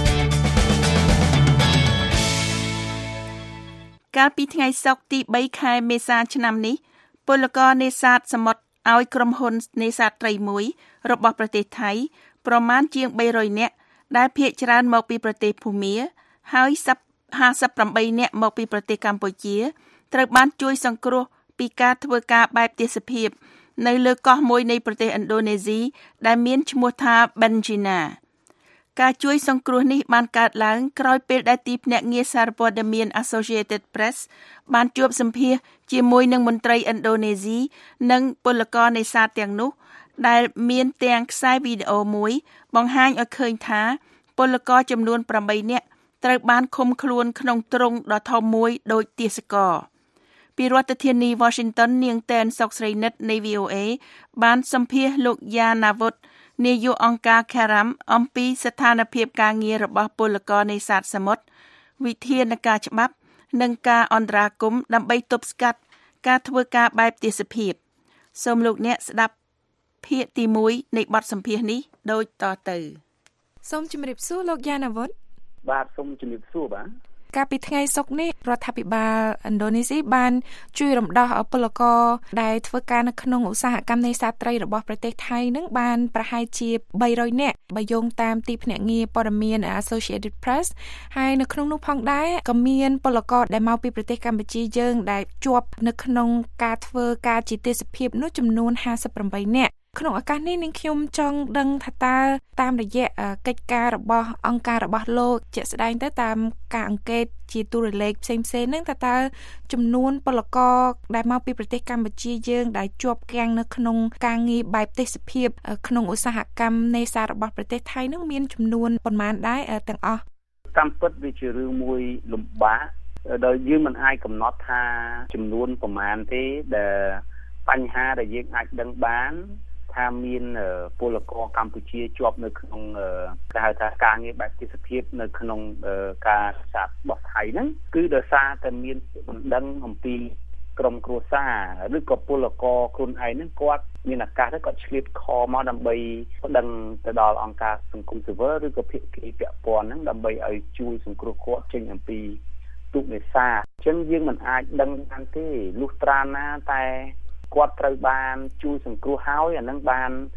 កាលពីថ្ងៃសុក្រទីបីខែមេសាឆ្នាំនេះពលករនេសាទសមុទ្រឲ្យក្រុមហ៊ុននេសាទត្រីមួយរបស់ប្រទេសថៃប្រមាណជាងបីរយនាក់ដែលភាគច្រើនមកពីប្រទេសភូមាហើយហាសិបប្រាំបីនាក់មកពីប្រទេសកម្ពុជាត្រូវបានជួយសង្គ្រោះពីការធ្វើការបែបទេសភាពនៅលើកោះមួយនៃប្រទេសឥណ្ឌូនេស៊ីដែលមានឈ្មោះថា Benjina ការជួយសង្គ្រោះនេះបានកើតឡើងក្រោយពេលដែលទីភ្នាក់ងារសារព័ត៌មាន Associated Press បានជួបសម្ភាសន៍ជាមួយនឹងមន្ត្រីឥណ្ឌូនេស៊ីនិងពលករនេសាទទាំងនោះដែលមានទាំងខ្សែវីដេអូមួយបង្ហាញឲ្យឃើញថាពលករចំនួនប្រាំបីនាក់ត្រូវបានឃុំខ្លួនក្នុងទ្រុងដ៏ធំមួយដូចទាសករពីរដ្ឋធានី Washington នាងតែនសុកស្រីនិតនៃ វី អូ เอ បានសម្ភាសន៍លោកយ៉ាណាវុតនាយកអង្គការ Karam អំពីស្ថានភាពការងាររបស់ពលករនេសាទសមុទ្រវិធានការច្បាប់និងការអន្តរាគមន៍ដើម្បីទប់ស្កាត់ការធ្វើការបែបទេសភាពសូមលោកអ្នកស្ដាប់ភាគទីមួយនៃបទសម្ភាសន៍នេះដូចតទៅសូមជម្រាបសួរលោកយ៉ាណាវុតបាទសូមជម្រាបសួរបាទកាលពីថ្ងៃសុក្រនេះរដ្ឋាភិបាលឥណ្ឌូនេស៊ីបានជួយរំដោះពលករដែលធ្វើការនៅក្នុងឧស្សាហកម្មនេសាទត្រីរបស់ប្រទេសថៃនឹងបានប្រហែលជាបីរយនាក់បើយោងតាមទីភ្នាក់ងារព័ត៌មាន Associated Press ហើយនៅក្នុងនោះផងដែរក៏មានពលករដែលមកពីប្រទេសកម្ពុជាយើងដែលជាប់នៅក្នុងការធ្វើការជាទេសភាពនោះចំនួនហាសិបប្រាំបីនាក់ក្នុងឱកាសនេះនាងខ្ញុំចង់ដឹងថាតើតាមរយៈកិច្ចការរបស់អង្គការរបស់លោកជាក់ស្ដែងទៅតាមការអង្កេតជាទូរលេខផ្សេងៗហ្នឹងតើតើចំនួនពលករដែលមកពីប្រទេសកម្ពុជាយើងដែលជាប់គាំងនៅក្នុងការងារបែបទេសភាពក្នុងឧស្សាហកម្មនេសាទរបស់ប្រទេសថៃហ្នឹងមានចំនួនប៉ុន្មានដែរទាំងអស់តាមពិតវាជារឿងមួយលំបាកដោយយើងមិនអាចកំណត់ថាចំនួនប្រមាណទេដែលបញ្ហាដែលយើងអាចដឹងបានថាមានពលករកម្ពុជាជាប់នៅក្នុងគេហៅថាការងារបែបទេសភាពនៅក្នុងការសាទរបស់ថៃហ្នឹងគឺដោយសារតែមានបណ្ដឹងអំពីក្រុមគ្រួសារឬក៏ពលករខ្លួនឯងហ្នឹងគាត់មានឱកាសទៅគាត់ឆ្លៀតខមកដើម្បីប្តឹងទៅដល់អង្គការសង្គមស៊ីវិលឬក៏ភាគីពាក់ព័ន្ធហ្នឹងដើម្បីឲ្យជួយសង្គ្រោះគាត់ចេញអំពីទូកនេសាទអញ្ចឹងយើងមិនអាចដឹងបានទេលុះត្រាណាតែគាត់ត្រូវបានជួយសង្គ្រោះហើយអានឹងបាន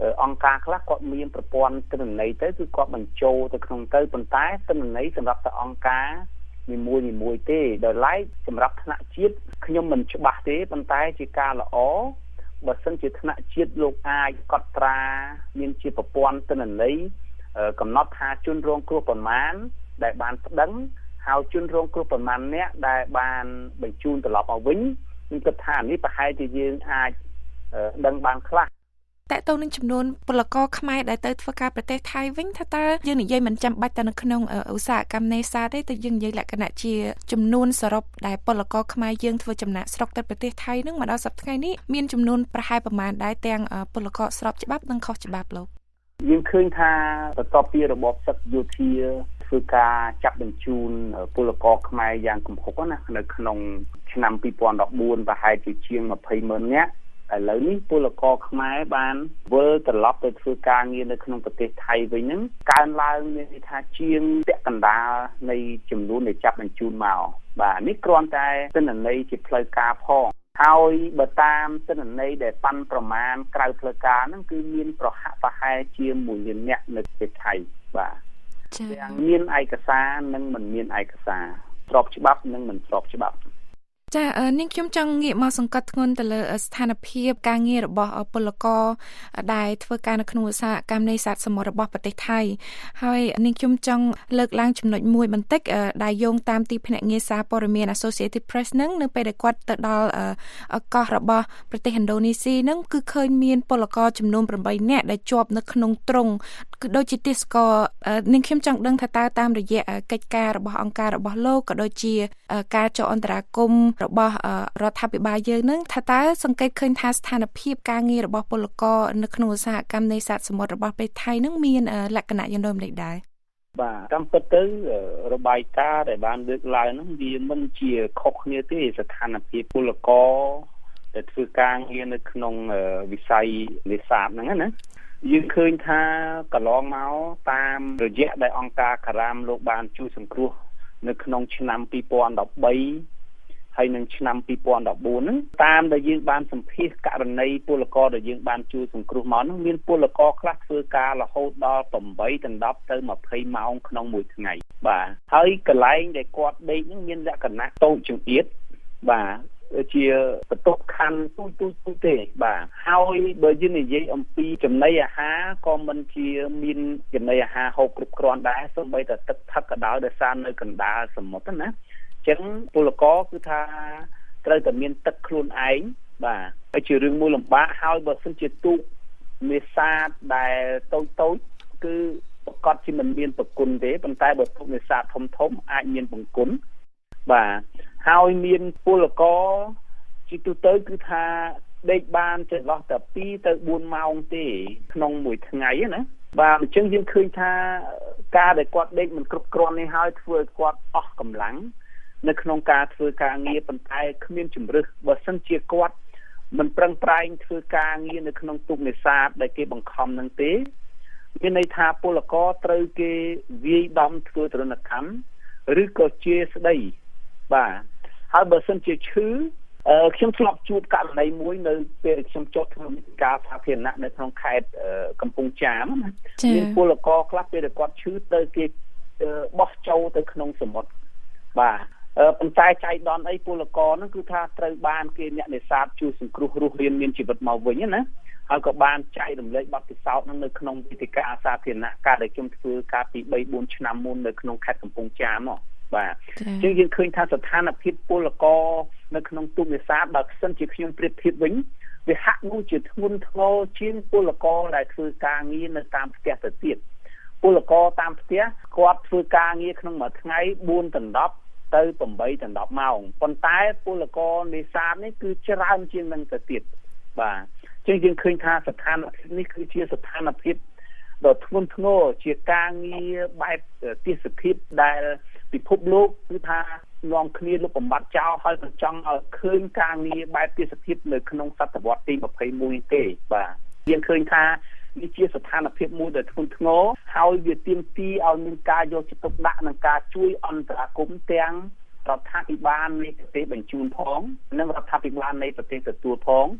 អង្គការខ្លះគាត់មានប្រព័ន្ធទិន្នន័យទៅគឺគាត់បញ្ចូលទៅក្នុងទៅប៉ុន្តែទិន្នន័យសម្រាប់តែអង្គការនីមួយនីមួយទេដោយឡែកសម្រាប់ថ្នាក់ជាតិខ្ញុំមិនច្បាស់ទេប៉ុន្តែជាការល្អបើសិនជាថ្នាក់ជាតិលោកអាចកត់ត្រាមានជាប្រព័ន្ធទិន្នន័យកំណត់ថាជនរងគ្រោះប្រមាណដែលបានប្តឹងហើយជនរងគ្រោះប្រមាណអ្នកដែលបានបញ្ជូនត្រឡប់មកវិញខ្ញុំគិតថានេះប្រហែលជាយើងអាចដឹងបានខ្លះតើតើនឹងចំនួនពលករខ្មែរដែលទៅធ្វើការប្រទេសថៃវិញថាតើយើងនិយាយមិនចាំបាច់តែនៅក្នុងឧស្សាហកម្មនេសាទទេតែយើងនិយាយលក្ខណៈជាចំនួនសរុបដែលពលករខ្មែរយើងធ្វើចំណាក់ស្រុកទៅប្រទេសថៃនឹងមកដល់សប្តាហ៍ថ្ងៃនេះមានចំនួនប្រហែលប្រមាណដែរទាំងពលករស្របច្បាប់និងខុសច្បាប់លោកយើងឃើញថាបន្ទាប់ពីរបបសឹកយោធាធ្វើការចាប់បញ្ជូនពលករខ្មែរយ៉ាងគំហុកណានៅក្នុងឆ្នាំពីរពាន់ដប់បួនប្រហែលជាជាងម្ភៃម៉ឺននាក់ឥឡូវនេះពលករខ្មែរបានវិលត្រឡប់ទៅធ្វើការងារនៅក្នុងប្រទេសថៃវិញហ្នឹងកើនឡើងមានន័យថាជាងពាក់កណ្ដាលនៃចំនួនដែលចាប់បញ្ជូនមកបាទនេះគ្រាន់តែទិន្នន័យជាផ្លូវការផងហើយបើតាមទិន្នន័យដែលប៉ាន់ប្រមាណក្រៅផ្លូវការហ្នឹងគឺមានប្រហាក់ប្រហែលជាមួយលានអ្នកនៅប្រទេសថៃបាទទាំងមានឯកសារនិងមិនមានឯកសារស្របច្បាប់និងមិនស្របច្បាប់ចានាងខ្ញុំចង់ងាកមកសង្កត់ធ្ងន់ទៅលើស្ថានភាពការងាររបស់ពលករដែលធ្វើការនៅក្នុងឧស្សាហកម្មនេសាទសមុទ្ររបស់ប្រទេសថៃហើយនាងខ្ញុំចង់លើកឡើងចំណុចមួយបន្តិចដែលយោងតាមទីភ្នាក់ងារសារព័ត៌មាន Associated Press នឹងនៅពេលដែលគាត់ទៅដល់កោះរបស់ប្រទេសឥណ្ឌូនេស៊ីនឹងគឺឃើញមានពលករចំនួនប្រាំបីនាក់ដែលជាប់នៅក្នុងទ្រុងគឺដូចជាទេសកលនាងខ្ញុំចង់ដឹងថាតើតាមរយៈកិច្ចការរបស់អង្គការរបស់លោកក៏ដូចជាការចុះអន្តរាគមន៍របស់រដ្ឋាភិបាលយើងនឹងថាតើសង្កេតឃើញថាស្ថានភាពការងាររបស់ពលករនៅក្នុងឧស្សាហកម្មនេសាទសមុទ្ររបស់ប្រទេសថៃនឹងមានលក្ខណៈយ៉ាងដូចម្តេចដែរបាទតាមពិតទៅរបាយការណ៍ដែលបានលើកឡើងហ្នឹងវាមិនជាខុសគ្នាទេស្ថានភាពពលករដែលធ្វើការងារនៅក្នុងវិស័យនេសាទហ្នឹងណាយើងឃើញថាកន្លងមកតាមរយៈដែលអង្គការការ៉ាមលោកបានជួយសង្គ្រោះនៅក្នុងឆ្នាំពីរពាន់ដប់បីហើយនឹងឆ្នាំពីរពាន់ដប់បួនហ្នឹងតាមដែលយើងបានសម្ភាសករណីពលករដែលយើងបានជួយសង្គ្រោះមកហ្នឹងមានពលករខ្លះធ្វើការរហូតដល់ប្រាំបីដល់ដប់ទៅម្ភៃម៉ោងក្នុងមួយថ្ងៃបាទហើយកន្លែងដែលគាត់ដេកហ្នឹងមានលក្ខណៈតូចចង្អៀតបាទជាបន្ទប់ខណ្ឌទូចទូចទូចទេបាទហើយបើយើងនិយាយអំពីចំណីអាហារក៏មិនជាមានចំណីអាហារហូបគ្រប់គ្រាន់ដែរសូម្បីតែទឹកផឹកក៏ដោយដោយសារនៅកណ្ដាលសមុទ្រណាអញ្ចឹងពលករគឺថាត្រូវតែមានទឹកខ្លួនឯងបាទហើយជារឿងមួយលំបាកហើយបើសិនជាទូកនេសាទដែលតូចតូចគឺប្រកាសជាមិនមានប្រគុណទេប៉ុន្តែបើទូកនេសាទធំធំអាចមានប្រគុណបាទហើយមានពលករជាទូទៅគឺថាដេកបានចន្លោះតែពីរទៅបួនម៉ោងទេក្នុងមួយថ្ងៃណាបាទអញ្ចឹងយើងឃើញថាការដែលគាត់ដេកមិនគ្រប់គ្រាន់នេះហើយធ្វើឲ្យគាត់អស់កម្លាំងនៅក្នុងការធ្វើការងារប៉ុន្តែគ្មានជំរឿសបើសិនជាគាត់មិនប្រឹងប្រែងធ្វើការងារនៅក្នុងទូកនេសាទដែលគេបង្ខំនឹងទេមានន័យថាពលករត្រូវគេវាយដំធ្វើទរណកម្មឬក៏ជាស្ដីបាទហើយបើសិនជាឈឺខ្ញុំធ្លាប់ជួបករណីមួយនៅពេលខ្ញុំចុះធ្វើការសាធារណៈនៅក្នុងខេត្តកំពង់ចាមណាមានពលករខ្លះពេលគាត់ឈឺទៅគេបោះចូលទៅក្នុងសមុទ្របាទប៉ុន្តែចៃដន្យអីពលករហ្នឹងគឺថាត្រូវបានគេអ្នកនេសាទជួយសង្គ្រោះរស់រានមានជីវិតមកវិញណាហើយក៏បានចែករំលែកបទពិសោធន៍ហ្នឹងនៅក្នុងវេទិកាសាធារណៈការដែលខ្ញុំធ្វើការពីបីបួនឆ្នាំមុននៅក្នុងខេត្តកំពង់ចាមមកបាទអញ្ចឹងយើងឃើញថាស្ថានភាពពលករនៅក្នុងទូកនេសាទបើសិនជាខ្ញុំប្រៀបធៀបវិញវាហាក់ដូចជាធ្ងន់ធ្ងរជាងពលករដែលធ្វើការងារនៅតាមផ្ទះទៅទៀតពលករតាមផ្ទះគាត់ធ្វើការងារក្នុងមួយថ្ងៃបួនដណ្ដប់ទៅប្រាំបីដណ្ដប់ម៉ោងប៉ុន្តែពលករនេសាទនេះគឺច្រើនជាងនឹងទៅទៀតបាទអញ្ចឹងយើងឃើញថាស្ថានភាពនេះគឺជាស្ថានភាពដ៏ធ្ងន់ធ្ងរជាការងារបែបទេសភាពដែលពិភពលោកគឺថានាំគ្នាលុបបំបត្តិចោលហើយមិនចង់ឲ្យឃើញការងារបែបទេសភាពនៅក្នុងសតវត្សទីម្ភៃមួយទេបាទយើងឃើញថានេះជាស្ថានភាពមួយដែលធ្ងន់ធ្ងរហើយវាទាមទារឲ្យមានការយកចិត្តទុកដាក់និងការជួយអន្តរាគមន៍ទាំងរដ្ឋាភិបាលនៃប្រទេសបញ្ជូនផងនិងរដ្ឋាភិបាលនៃប្រទេសទទួលផង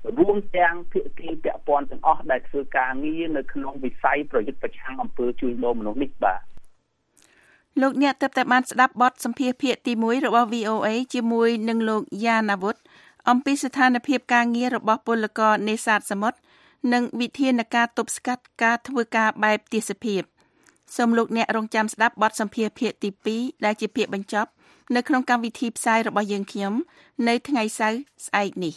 រួមទាំងភាគីពាក់ព័ន្ធទាំងអស់ដែលធ្វើការងារនៅក្នុងវិស័យប្រយុទ្ធប្រឆាំងអំពើជួញដូរមនុស្សនេះបាទលោកអ្នកទើបតែបានស្ដាប់បទសម្ភាសន៍ភាគទីមួយរបស់ វី អូ អេ ជាមួយនឹងលោកយ៉ាណាវុធអំពីស្ថានភាពការងាររបស់ពលករនេសាទសមុទ្រនិងវិធានការទប់ស្កាត់ការធ្វើការបែបទាសភាពសូមលោកអ្នករងចាំស្ដាប់បទសម្ភាសន៍ភាគទីពីរដែលជាភាគបញ្ចប់នៅក្នុងកម្មវិធីផ្សាយរបស់យើងខ្ញុំនៅថ្ងៃសៅរ៍ស្អែកនេះ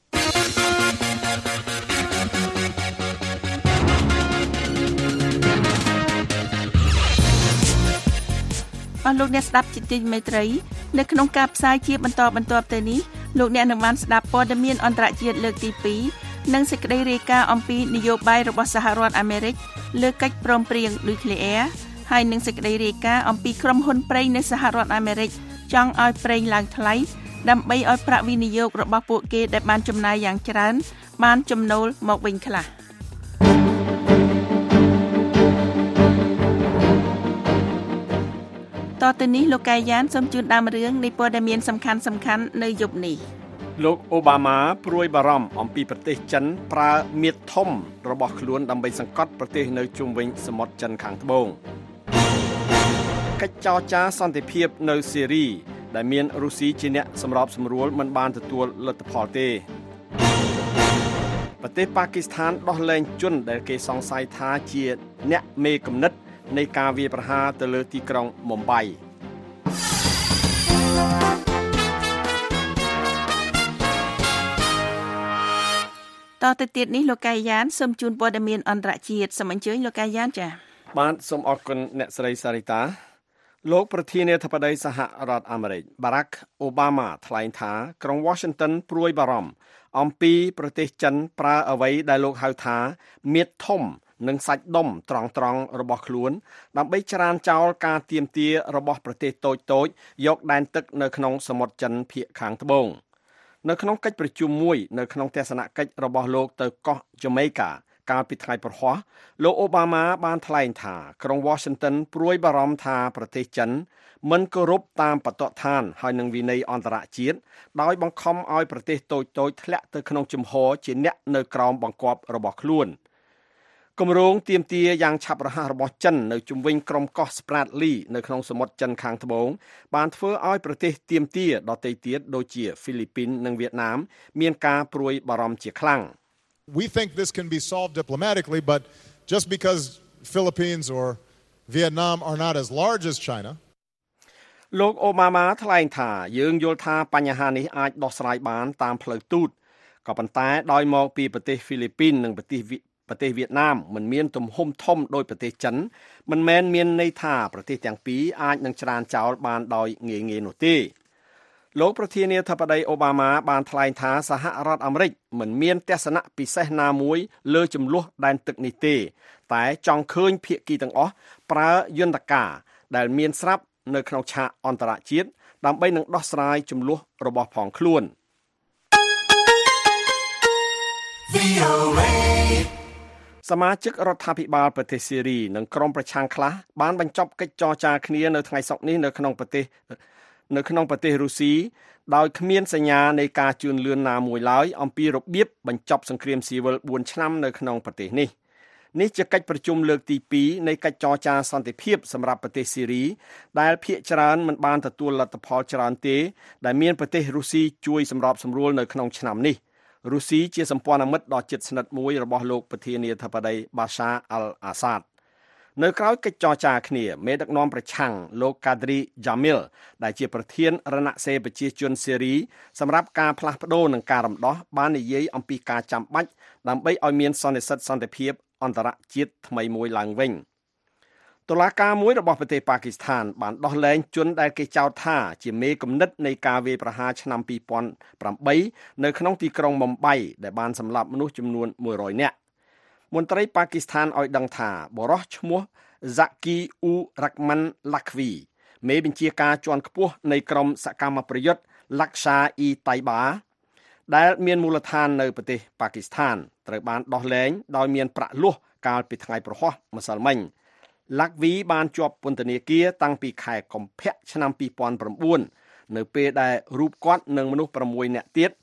អស់លោកអ្នកស្ដាប់ជាទីមេត្រីនៅក្នុងការផ្សាយជាបន្តបន្ទាប់ទៅនេះលោកអ្នកនឹងបានស្ដាប់ព័ត៌មានអន្តរជាតិលើកទីពីរនិងសេចក្តីរាយការណ៍អំពីនយោបាយរបស់សហរដ្ឋអាមេរិកលើកិច្ចព្រមព្រៀងនុយក្លេអ៊ែរហើយនិងសេចក្តីរាយការណ៍អំពីក្រុមហ៊ុនប្រេងនៅសហរដ្ឋអាមេរិកចង់ឲ្យប្រេងឡើងថ្លៃដើម្បីឲ្យប្រាក់វិនិយោគរបស់ពួកគេដែលបានចំណាយយ៉ាងច្រើនបានចំណូលមកវិញខ្លះតទៅនេះលោកកាយយ៉ានសូមជូនដើមរឿងនៃព័ត៌មានសំខាន់សំខាន់នៅយប់នេះលោកអូបាម៉ាព្រួយបារម្ភអំពីប្រទេសចិនប្រើមៀតធំរបស់ខ្លួនដើម្បីសង្កត់ប្រទេសនៅជុំវិញសមុទ្រចិនខាងត្បូងកិច្ចចរចាសន្តិភាពនៅស៊េរីដែលមានរុស្ស៊ីជាអ្នកសម្របសម្រួលមិនបានទទួលលទ្ធផលទេប្រទេសប៉ាគីស្ថានដោះលែងជនដែលគេសង្ស័យថាជាអ្នកមេគំនិតនៃការវាយប្រហារទៅលើទីក្រុងមុំបៃតទៅទៀតនេះលោកកាយយ៉ានសូមជូនព័ត៌មានអន្តរជាតិសូមអញ្ជើញលោកកាយយ៉ានចា៎បាទសូមអរគុណអ្នកស្រីសារីតាលោកប្រធានាធិបតីសហរដ្ឋអាមេរិក Barack Obama ថ្លែងថាក្រុង Washington ព្រួយបារម្ភអំពីប្រទេសចិនប្រើអ្វីដែលលោកហៅថាមៀតធំនិងសាច់ដុំត្រង់ត្រង់របស់ខ្លួនដើម្បីច្រានចោលការទាមទាររបស់ប្រទេសតូចតូចយកដែនទឹកនៅក្នុងសមុទ្រចិនភាគខាងត្បូងនៅក្នុងកិច្ចប្រជុំមួយនៅក្នុងទស្សនកិច្ចរបស់លោកទៅកោះ Jamaica កាលពីថ្ងៃព្រហស្បតិ៍លោកអូបាម៉ាបានថ្លែងថាក្រុង Washington ព្រួយបារម្ភថាប្រទេសចិនមិនគោរពតាមបទដ្ឋានហើយនឹងវិន័យអន្តរជាតិដោយបង្ខំឲ្យប្រទេសតូចតូចធ្លាក់ទៅក្នុងជំហរជាអ្នកនៅក្រោមបង្គាប់របស់ខ្លួនគម្រោងទាមទារយ៉ាងឆាប់រហ័សរបស់ចិននៅជុំវិញក្រុមកោះ Spratly នៅក្នុងសមុទ្រចិនខាងត្បូងបានធ្វើឲ្យប្រទេសទាមទារដទៃទៀតដូចជាហ្វីលីពីននិងវៀតណាមមានការព្រួយបារម្ភជាខ្លាំង We think this can be solved diplomatically, but just because Philippines or Vietnam are not as large as China លោកអូបាម៉ាថ្លែងថាយើងយល់ថាបញ្ហានេះអាចដោះស្រាយបានតាមផ្លូវទូតក៏ប៉ុន្តែដោយមកពីប្រទេសហ្វីលីពីននិងប្រទេសប្រទេសវៀតណាមមិនមានទំហំធំដោយប្រទេសចិនមិនមែនមានន័យថាប្រទេសទាំងពីរអាចនឹងច្រានចោលបានដោយងាយៗនោះទេលោកប្រធានាធិបតីអូបាម៉ាបានថ្លែងថាសហរដ្ឋអាមេរិកមិនមានទស្សនៈពិសេសណាមួយលើចំនួនដែនទឹកនេះទេតែចង់ឃើញភាគីទាំងអស់ប្រើយន្តការដែលមានស្រាប់នៅក្នុងឆាកអន្តរជាតិដើម្បីនឹងដោះស្រាយចំនួនរបស់ផងខ្លួន សមាជិករដ្ឋាភិបាលប្រទេសស៊េរីនិងក្រុមប្រឆាំងខ្លះបានបញ្ចប់កិច្ចចរចាគ្នានៅថ្ងៃសុក្រនេះនៅក្នុងប្រទេសនៅក្នុងប្រទេសរុស្ស៊ីដោយគ្មានសញ្ញានៃការជឿនលឿនណាមួយឡើយអំពីរបៀបបញ្ចប់សង្គ្រាមស៊ីវិលបួនឆ្នាំនៅក្នុងប្រទេសនេះនេះជាកិច្ចប្រជុំលើកទីពីរនៃកិច្ចចរចាសន្តិភាពសម្រាប់ប្រទេសស៊េរីដែលភាគច្រើនមិនបានទទួលលទ្ធផលច្រើនទេដែលមានប្រទេសរុស្ស៊ីជួយសម្របសម្រួលនៅក្នុងឆ្នាំនេះរុស្ស៊ីជាសម្ព័ន្ធមិត្តដ៏ជិតស្និទ្ធមួយរបស់លោកប្រធានាធិបតី Bashar al-Assad នៅក្រៅកិច្ចចរចាគ្នាមេដឹកនាំប្រឆាំងលោក Kadri Jamil ដែលជាប្រធានរណសិរ្សប្រជាជនស៊េរីសម្រាប់ការផ្លាស់ប្ដូរនិងការរំដោះបាននិយាយអំពីការចាំបាច់ដើម្បីឲ្យមានសន្និសីទសន្តិភាពអន្តរជាតិថ្មីមួយឡើងវិញតុលាការមួយរបស់ប្រទេសប៉ាគីស្ថានបានដោះលែងជនដែលគេចោទថាជាមេគំនិតនៃការវាយប្រហារឆ្នាំពីរពាន់ប្រាំបីនៅក្នុងទីក្រុងមុំបៃដែលបានសម្លាប់មនុស្សចំនួនមួយរយនាក់មន្ត្រីប៉ាគីស្ថានឲ្យដឹងថាបរិសុទ្ធឈ្មោះ Zaki ul Rahman Lakwi មេបញ្ជាការជាន់ខ្ពស់នៃក្រុមសកម្មប្រយុទ្ធ Lashkar-e-Taiba ដែលមានមូលដ្ឋាននៅប្រទេសប៉ាគីស្ថានត្រូវបានដោះលែងដោយមានប្រាក់លោះកាលពីថ្ងៃព្រហស្បតិ៍ម្សិលមិញ Lakwi បានជាប់ពន្ធនាគារតាំងពីខែកុម្ភៈឆ្នាំពីរពាន់ប្រាំបួននៅពេលដែលរូបគាត់និងមនុស្សប្រាំមួយនាក់ទៀត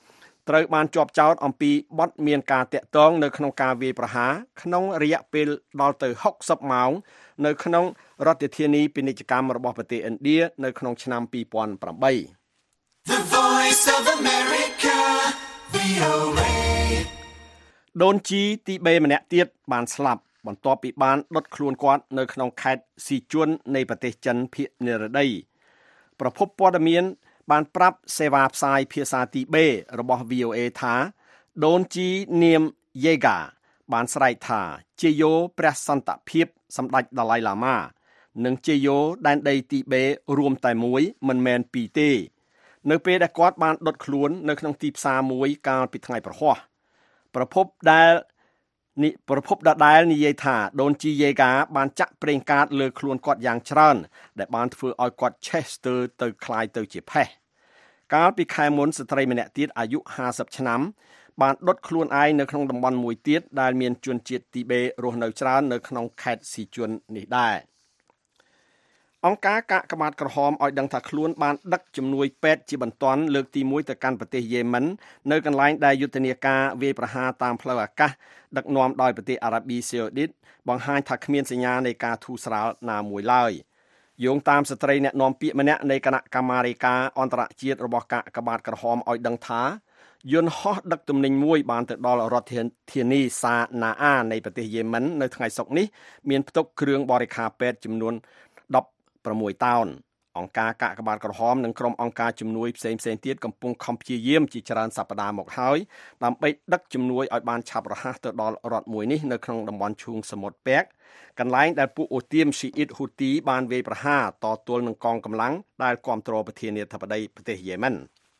ត្រូវបានជាប់ចោទអំពីបទមានការតាក់ទងនៅក្នុងការវាយប្រហារក្នុងរយៈពេលដល់ទៅហុកសិបម៉ោងនៅក្នុងរដ្ឋធានីពាណិជ្ជកម្មរបស់ប្រទេសឥណ្ឌានៅក្នុងឆ្នាំពីរពាន់ប្រាំបី The Voice of America វី អូ เอដូនជីទីបេម្នាក់ទៀតបានស្លាប់បន្ទាប់ពីបានដុតខ្លួនគាត់នៅក្នុងខេត្តស៊ីជួននៃប្រទេសចិនភាគនិរតីប្រភពព័ត៌មានបានប្រាប់សេវាផ្សាយភាសាទីបេរបស់ វី អូ เอ ថាដូនជីនាមយេហ្កាបានស្រែកថាជាយោព្រះសន្តភាពសម្ដេចដាឡៃឡាម៉ានិងជាយោដែនដីទីបេរួមតែមួយមិនមែនពីរទេនៅពេលដែលគាត់បានដុតខ្លួននៅក្នុងទីផ្សារមួយកាលពីថ្ងៃប្រហ័សប្រភពដែលនេះប្រភពដដែលនិយាយថាដូនជីយេហ្កាបានចាក់ប្រេងកាតលើខ្លួនគាត់យ៉ាងច្រើនដែលបានធ្វើឲ្យគាត់ឆេះស្ទើរទៅคล้ายទៅជាផេះកាលពីខែមុនស្ត្រីម្នាក់ទៀតអាយុห้าสิบឆ្នាំបានដុតខ្លួនឯងនៅក្នុងតំបន់មួយទៀតដែលមានជនជាតិទីបេរស់នៅច្រើននៅក្នុងខេត្តស៊ីជួននេះដែរអង្គការកាកបាទក្រហមឲ្យដឹងថាខ្លួនបានដឹកជំនួយពេទ្យជាបន្ទាន់លើកទីមួយទៅកាន់ប្រទេសយេម៉ិននៅកន្លែងដែលយុទ្ធនាការវាយប្រហារតាមផ្លូវអាកាសដឹកនាំដោយប្រទេសអារ៉ាប៊ីសាអូឌីតបង្ហាញថាគ្មានសញ្ញានៃការធូរស្រាលណាមួយឡើយយោងតាមស្ត្រីអ្នកនាំពាក្យម្នាក់នៃគណៈកម្មាធិការអន្តរជាតិរបស់កាកបាទក្រហមឲ្យដឹងថាយន្តហោះដឹកទំនិញមួយបានទៅដល់រដ្ឋធានីសាណាអានៃប្រទេសយេម៉ិននៅថ្ងៃសុក្រនេះមានផ្ទុកគ្រឿងបរិក្ខារពេទ្យចំនួនដប់ប្រាំមួយតោនអង្គការកាកបាទក្រហមនិងក្រុមអង្គការជំនួយផ្សេងៗទៀតកំពុងខំព្យាយាមជាច្រើនសប្តាហ៍មកហើយដើម្បីដឹកជំនួយឲ្យបានឆាប់រហ័សទៅដល់រដ្ឋមួយនេះនៅក្នុងតំបន់ឈូងសមុទ្រពាក់កន្លែងដែលពួកអូទៀមស៊ីអ៊ីតហ៊ូទីបានវាយប្រហារតទល់នឹងកងកម្លាំងដែលគាំទ្រប្រធានាធិបតីប្រទេសយេម៉ិន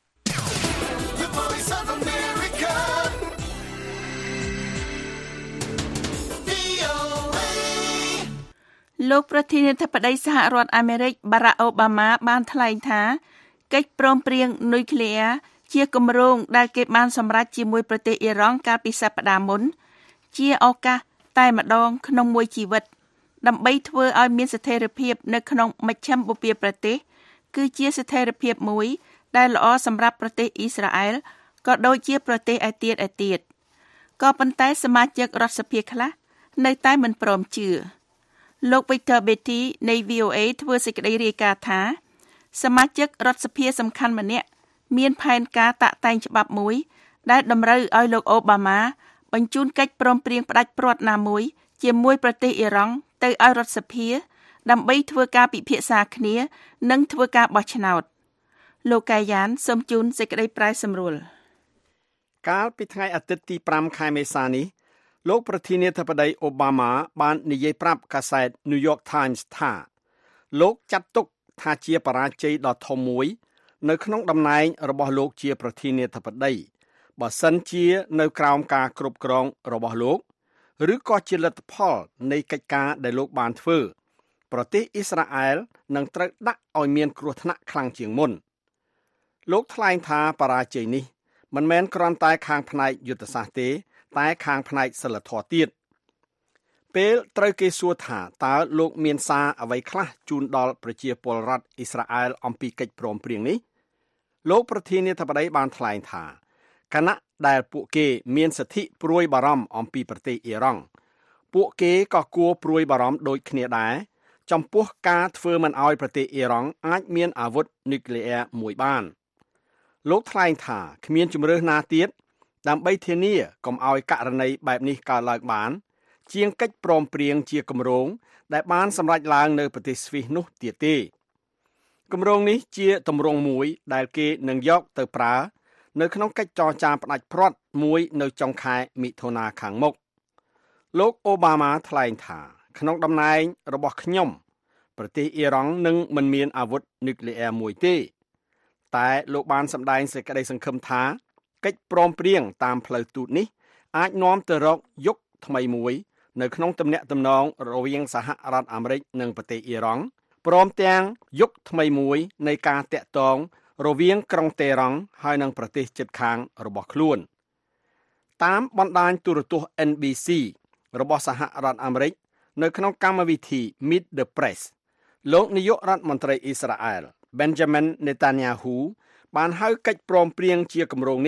លោកប្រធានាធិបតីសហរដ្ឋអាមេរិកបារ៉ាក់អូបាម៉ាបានថ្លែងថាកិច្ចព្រមព្រៀងនុយក្លេអ៊ែរជាគម្រោងដែលគេបានសម្រេចជាមួយប្រទេសអ៊ីរ៉ង់កាលពីសប្តាហ៍មុនជាឱកាសតែម្ដងក្នុងមួយជីវិតដើម្បីធ្វើឲ្យមានស្ថិរភាពនៅក្នុងមជ្ឈមបូព៌ាប្រទេសគឺជាស្ថិរភាពមួយដែលល្អសម្រាប់ប្រទេសអ៊ីស្រាអែលក៏ដូចជាប្រទេសឯទៀតឯទៀតក៏ប៉ុន្តែសមាជិករដ្ឋសភាខ្លះនៅតែមិនព្រមជឿលោក Victor Betty នៃ វី អូ เอ ធ្វើសេចក្តីរាយការណ៍ថាសមាជិករដ្ឋសភាសំខាន់ម្នាក់មានផែនការតាក់តែងច្បាប់មួយដែលតម្រូវឲ្យលោកអូបាម៉ាបញ្ជូនកិច្ចព្រមព្រៀងផ្ដាច់ព្រាត់ណាមួយជាមួយប្រទេសអ៊ីរ៉ង់ទៅឲ្យរដ្ឋសភាដើម្បីធ្វើការពិភាក្សាគ្នានិងធ្វើការបោះឆ្នោតលោកកាយ៉ានសូមជូនសេចក្តីប្រែសម្រួលកាលពីថ្ងៃអាទិត្យទីប្រាំខែមេសានេះលោកប្រធានាធិបតីអូបាម៉ាបាននិយាយប្រាប់កាសែត New York Times ថាលោកចាត់ទុកថាជាបរាជ័យដ៏ធំមួយនៅក្នុងតំណែងរបស់លោកជាប្រធានាធិបតីបើសិនជានៅក្រោមការគ្រប់គ្រងរបស់លោកឬក៏ជាលទ្ធផលនៃកិច្ចការដែលលោកបានធ្វើប្រទេសអ៊ីស្រាអែលនឹងត្រូវដាក់ឲ្យមានគ្រោះថ្នាក់ខ្លាំងជាងមុនលោកថ្លែងថាបរាជ័យនេះមិនមែនគ្រាន់តែខាងផ្នែកយុទ្ធសាស្ត្រទេតែខាងផ្នែកសិលធម៌ទៀតពេលត្រូវគេសួរថាតើលោកមានសារអ្វីខ្លះជូនដល់ប្រជាពលរដ្ឋអ៊ីស្រាអែលអំពីកិច្ចព្រមព្រៀងនេះលោកប្រធានាធិបតីបានថ្លែងថាគណៈដែលពួកគេមានសិទ្ធិព្រួយបារម្ភអំពីប្រទេសអ៊ីរ៉ង់ពួកគេក៏គួរព្រួយបារម្ភដូចគ្នាដែរចំពោះការធ្វើមិនឲ្យប្រទេសអ៊ីរ៉ង់អាចមានអាវុធនុយក្លេអ៊ែរមួយបានលោកថ្លែងថាគ្មានជំរើសណាទៀតដើម្បីធានាកុំឲ្យករណីបែបនេះកើតឡើងបានជាងកិច្ចព្រមព្រៀងជាគម្រោងដែលបានសម្រេចឡើងនៅប្រទេសស្វីសនោះទៀតទេគម្រោងនេះជាទម្រង់មួយដែលគេនឹងយកទៅប្រើនៅក្នុងកិច្ចចរចាផ្ដាច់ព្រាត់មួយនៅចុងខែមិថុនាខាងមុខលោកអូបាម៉ាថ្លែងថាក្នុងតំណែងរបស់ខ្ញុំប្រទេសអ៊ីរ៉ង់នឹងមិនមានអាវុធនុយក្លេអ៊ែរមួយទេតែលោកបានសម្ដែងសេចក្តីសង្ឃឹមថាកិច្ចព្រមព្រៀងតាមផ្លូវទូតនេះអាចនាំទៅរកយុគថ្មីមួយនៅក្នុងទំនាក់ទំនងរវាងសហរដ្ឋអាមេរិកនិងប្រទេសអ៊ីរ៉ង់ព្រមទាំងយុគថ្មីមួយនៃការតាក់ទងរវាងក្រុងតេរ៉ង់ហើយនិងប្រទេសជិតខាងរបស់ខ្លួនតាមបណ្ដាញទូរទស្សន៍ N B C របស់សហរដ្ឋអាមេរិកនៅក្នុងកម្មវិធី Meet the Press លោកនាយករដ្ឋមន្ត្រីអ៊ីស្រាអែល Benjamin Netanyahu បានហៅកិច្ចព្រមព្រៀងជាគម្រោងនេះ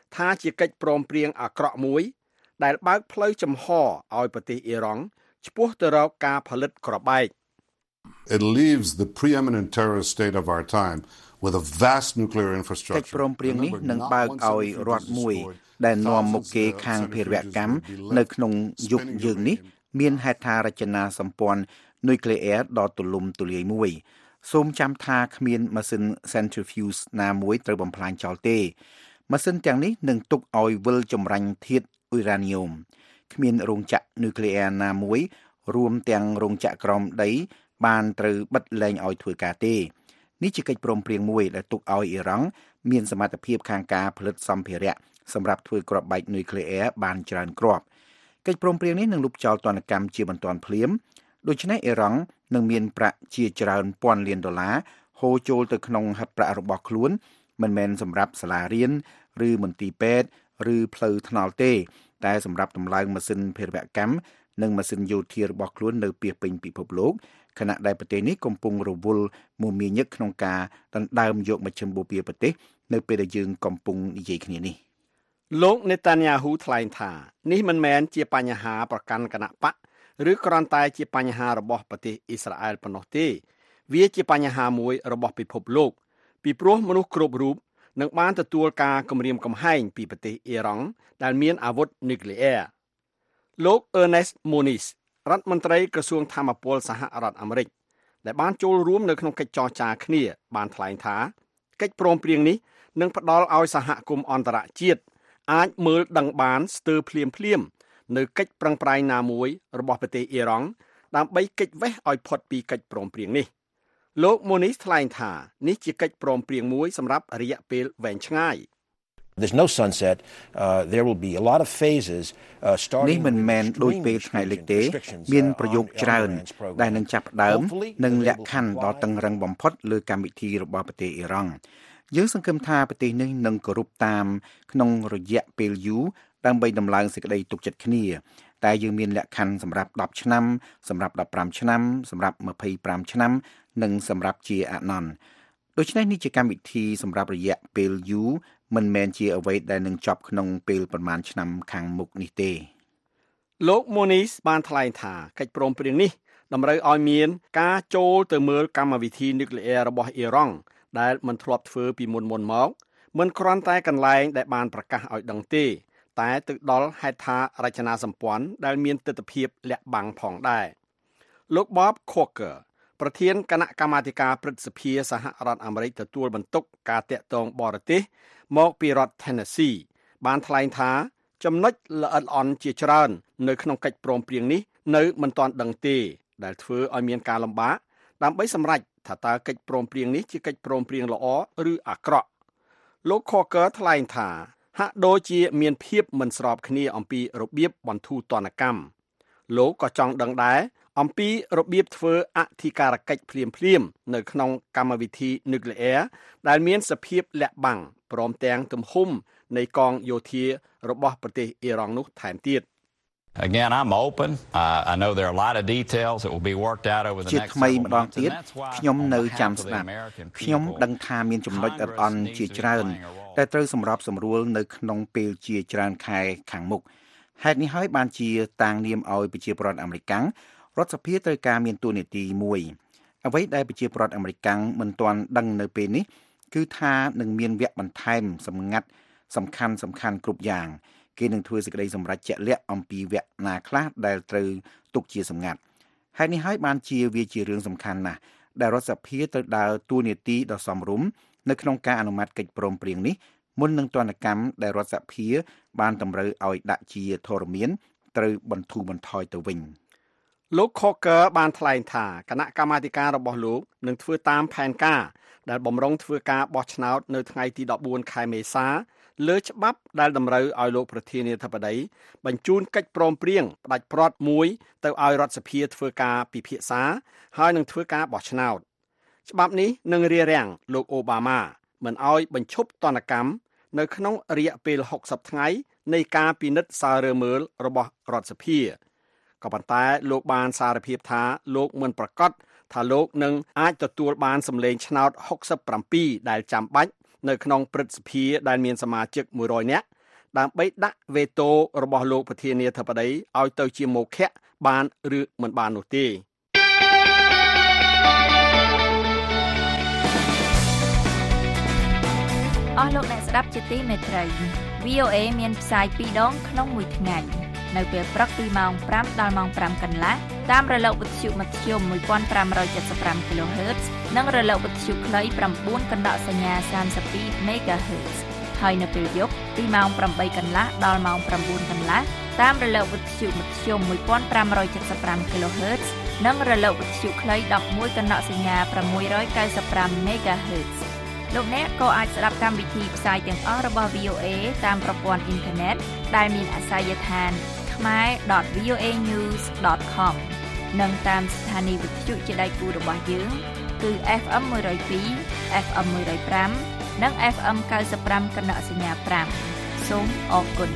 ថាជាកិច្ចព្រមព្រៀងអាក្រក់មួយដែលបើកផ្លូវចំហឲ្យប្រទេសអ៊ីរ៉ង់ឆ្ពោះទៅរកការផលិតគ្រាប់បែក It leaves the preeminent terrorist state of our time with a vast nuclear infrastructure កិច្ចព្រមព្រៀងនេះនឹងបើកឲ្យរដ្ឋមួយដែលនាំមុខគេខាងភារវកម្មនៅក្នុងយុគយើងនេះមានហេដ្ឋារចនាសម្ព័ន្ធនុយក្លេអ៊ែរដ៏ទូលំទូលាយមួយសូមចាំថាគ្មានម៉ាស៊ីន centrifuge ណាមួយត្រូវបំផ្លាញចោលទេម៉ាស៊ីនទាំងនេះនឹងទុកឲ្យវិលចម្រាញ់ធាតុអ៊ុយរ៉ានីយ៉ូមគ្មានរោងចក្រនុយក្លេអ៊ែរណាមួយរួមទាំងរោងចក្រក្រោមដីបានត្រូវបិទលែងឲ្យធ្វើការទេនេះជាកិច្ចព្រមព្រៀងមួយដែលទុកឲ្យអ៊ីរ៉ង់មានសមត្ថភាពខាងការផលិតសម្ភារៈសម្រាប់ធ្វើគ្រាប់បែកនុយក្លេអ៊ែរបានច្រើនគ្រាប់កិច្ចព្រមព្រៀងនេះនឹងលុបចោលទណ្ឌកម្មជាបន្ទាន់ភ្លាមដូច្នេះអ៊ីរ៉ង់នឹងមានប្រាក់ជាច្រើនពាន់លានដុល្លារហូរចូលទៅក្នុងហិបប្រាក់របស់ខ្លួនមិនមែនសម្រាប់សាលារៀនឬមន្ទីរពេទ្យឬផ្លូវថ្នល់ទេតែសម្រាប់តម្លើងម៉ាស៊ីនភារវកម្មនិងម៉ាស៊ីនយោធារបស់ខ្លួននៅពាសពេញពិភពលោកខណៈដែលប្រទេសនេះកំពុងរវល់មមាញឹកក្នុងការដណ្ដើមយកមជ្ឈមបូព៌ាប្រទេសនៅពេលដែលយើងកំពុងនិយាយគ្នានេះលោកនេតាញ៉ាហ៊ូថ្លែងថានេះមិនមែនជាបញ្ហាប្រកាន់គណៈបកឬគ្រាន់តែជាបញ្ហារបស់ប្រទេសអ៊ីស្រាអែលប៉ុណ្ណោះទេវាជាបញ្ហាមួយរបស់ពិភពលោកពីព្រោះមនុស្សគ្រប់រូបនឹងបានទទួលការគំរាមកំហែងពីប្រទេសអ៊ីរ៉ង់ដែលមានអាវុធនុយក្លេអ៊ែរលោក Ernest Moniz រដ្ឋមន្ត្រីក្រសួងថាមពលសហរដ្ឋអាមេរិកដែលបានចូលរួមនៅក្នុងកិច្ចចរចាគ្នាបានថ្លែងថាកិច្ចព្រមព្រៀងនេះនឹងផ្ដល់ឲ្យសហគមន៍អន្តរជាតិអាចមើលដឹងបានស្ទើរភ្លាមភ្លាមនៅកិច្ចប្រឹងប្រែងណាមួយរបស់ប្រទេសអ៊ីរ៉ង់ដើម្បីគេចវេះឲ្យផុតពីកិច្ចព្រមព្រៀងនេះលោក Moniz ថ្លែងថានេះជាកិច្ចព្រមព្រៀងមួយសម្រាប់រយៈពេលវែងឆ្ងាយ There's no sunset. Uh, there will be a lot of phases uh, starting នេះមិនមែនដូចពេលថ្ងៃលិចទេមានប្រយោគច្រើនដែលនឹងចាប់ផ្ដើមនិងលក្ខខណ្ឌដ៏តឹងរ៉ឹងបំផុតលើកម្មវិធីរបស់ប្រទេសអ៊ីរ៉ង់យើងសង្ឃឹមថាប្រទេសនេះនឹងគោរពតាមក្នុងរយៈពេលយូរដើម្បីដំឡើងសេចក្តីទុកចិត្តគ្នាតែយើងមានលក្ខខណ្ឌសម្រាប់ដប់ឆ្នាំសម្រាប់ដប់ប្រាំឆ្នាំសម្រាប់ម្ភៃប្រាំឆ្នាំនិងសម្រាប់ជាអនន្តដូច្នេះនេះជាកម្មវិធីសម្រាប់រយៈពេលយូរមិនមែនជាអ្វីដែលនឹងចប់ក្នុងពេលប្រមាណឆ្នាំខាងមុខនេះទេលោក Moniz បានថ្លែងថាកិច្ចព្រមព្រៀងនេះតម្រូវឲ្យមានការចូលទៅមើលកម្មវិធីនុយក្លេអ៊ែររបស់អ៊ីរ៉ង់ដែលមិនធ្លាប់ធ្វើពីមុនមុនមកមិនគ្រាន់តែកន្លែងដែលបានប្រកាសឲ្យដឹងទេតែទៅដល់ហេដ្ឋារចនាសម្ព័ន្ធដែលមានទិដ្ឋភាពលាក់បាំងផងដែរលោក Bob Corker ប្រធានគណៈកម្មាធិការព្រឹទ្ធសភាសហរដ្ឋអាមេរិកទទួលបន្ទុកការតាក់ទងបរទេសមកពីរដ្ឋ Tennessee បានថ្លែងថាចំណុចល្អិតល្អន់ជាច្រើននៅក្នុងកិច្ចព្រមព្រៀងនេះនៅមិនទាន់ដឹងទេដែលធ្វើឲ្យមានការលំបាកដើម្បីសម្រេចថាតើកិច្ចព្រមព្រៀងនេះជាកិច្ចព្រមព្រៀងល្អឬអាក្រក់លោក Corker ថ្លែងថាហាក់ដូចជាមានភាពមិនស្របគ្នាអំពីរបៀបបន្ធូរទណ្ឌកម្មលោកក៏ចង់ដឹងដែរអំពីរបៀបធ្វើអធិការកិច្ចភ្លាមៗនៅក្នុងកម្មវិធីនុយក្លេអ៊ែរដែលមានសភាពលាក់បាំងព្រមទាំងទំហំនៃកងយោធារបស់ប្រទេសអ៊ីរ៉ង់នោះថែមទៀត Again, I'm open. Uh, I know there are a lot of details that will be worked out over the next several months. ខ្ញុំនៅចាំស្ដាប់ខ្ញុំដឹងថាមានចំណុចល្អិតល្អន់ជាច្រើនដែលត្រូវសម្របសម្រួលនៅក្នុងពេលជាច្រើនខែខាងមុខហេតុនេះហើយបានជាតាំងនាមឲ្យប្រជាពលរដ្ឋអាមេរិករដ្ឋសភាត្រូវការមានតួនាទីមួយអ្វីដែលប្រជាពលរដ្ឋអាមេរិកមិនទាន់ដឹងនៅពេលនេះគឺថានឹងមានវគ្គបន្ថែមសម្ងាត់សំខាន់សំខាន់គ្រប់យ៉ាងគេនឹងធ្វើសេចក្តីសម្រេចជាក់លាក់អំពីវគ្គណាខ្លះដែលត្រូវទុកជាសម្ងាត់ហើយនេះហើយបានជាវាជារឿងសំខាន់ណាស់ដែលរដ្ឋសភាត្រូវដើរតួនាទីដ៏សមរម្យនៅក្នុងការអនុម័តកិច្ចព្រមព្រៀងនេះមុននឹងទណ្ឌកម្មដែលរដ្ឋសភាបានតម្រូវឲ្យដាក់ជាធរមានត្រូវបន្ធូរបន្ថយទៅវិញលោក Corker បានថ្លែងថាគណៈកម្មាធិការរបស់លោកនឹងធ្វើតាមផែនការដែលបំរុងធ្វើការបោះឆ្នោតនៅថ្ងៃទីដប់បួនខែមេសាលើច្បាប់ដែលតម្រូវឲ្យលោកប្រធានាធិបតីបញ្ជូនកិច្ចព្រមព្រៀងផ្ដាច់ព្រាត់មួយទៅឲ្យរដ្ឋសភាធ្វើការពិភាក្សាហើយនឹងធ្វើការបោះឆ្នោតច្បាប់នេះនឹងរារាំងលោកអូបាម៉ាមិនឲ្យបញ្ឈប់ទណ្ឌកម្មនៅក្នុងរយៈពេលហុកសិបថ្ងៃនៃការពិនិត្យសាររើមើលរបស់រដ្ឋសភាក៏ប៉ុន្តែលោកបានសារភាពថាលោកមិនប្រកាសថាលោកនឹងអាចទទួលបានសម្លេងឆ្នោតហុកសិបប្រាំពីរដែលចាំបាច់នៅក្នុងព្រឹទ្ធសភាដែលមានសមាជិកមួយរយនាក់ដើម្បីដាក់វេតូរបស់លោកប្រធានាធិបតីឲ្យទៅជាមោឃៈបានឬមិនបាននោះទេអស់លោកអ្នកស្ដាប់ជាទីមេត្រី វី អូ เอ មានផ្សាយពីរដងក្នុងមួយថ្ងៃនៅពេលព្រឹកពីម៉ោងប្រាំដល់ម៉ោងប្រាំកន្លះតាមរលកវិទ្យុមធ្យមមួយពាន់ប្រាំរយเจ็ดสิบห้า kHz និងរលកវិទ្យុខ្លី៩កណ្ដកសញ្ញាសាមសិបពីរ MHz ហើយនៅពេលយប់ពីម៉ោងប្រាំបីកន្លះដល់ម៉ោងប្រាំបួនកន្លះតាមរលកវិទ្យុមធ្យមមួយពាន់ប្រាំរយเจ็ดสิบห้า kHz និងរលកវិទ្យុខ្លីដប់មួយកណ្ដកសញ្ញា៦៩៥ MHz លោកអ្នកក៏អាចស្ដាប់កម្មវិធីផ្សាយទាំងអស់របស់ វី អូ เอ តាមប្រព័ន្ធអ៊ីនធឺណិតដែលមានអាសយដ្ឋាន khmer dot v o a news dot com និងតាមស្ថានីយ៍វិទ្យុជាដៃគូរបស់យើងគឺ เอฟ เอ็ม one oh two เอฟ เอ็ม one oh five និង เอฟ เอ็ม ninety-five កណ្ដកសញ្ញា5សូមអរគុណ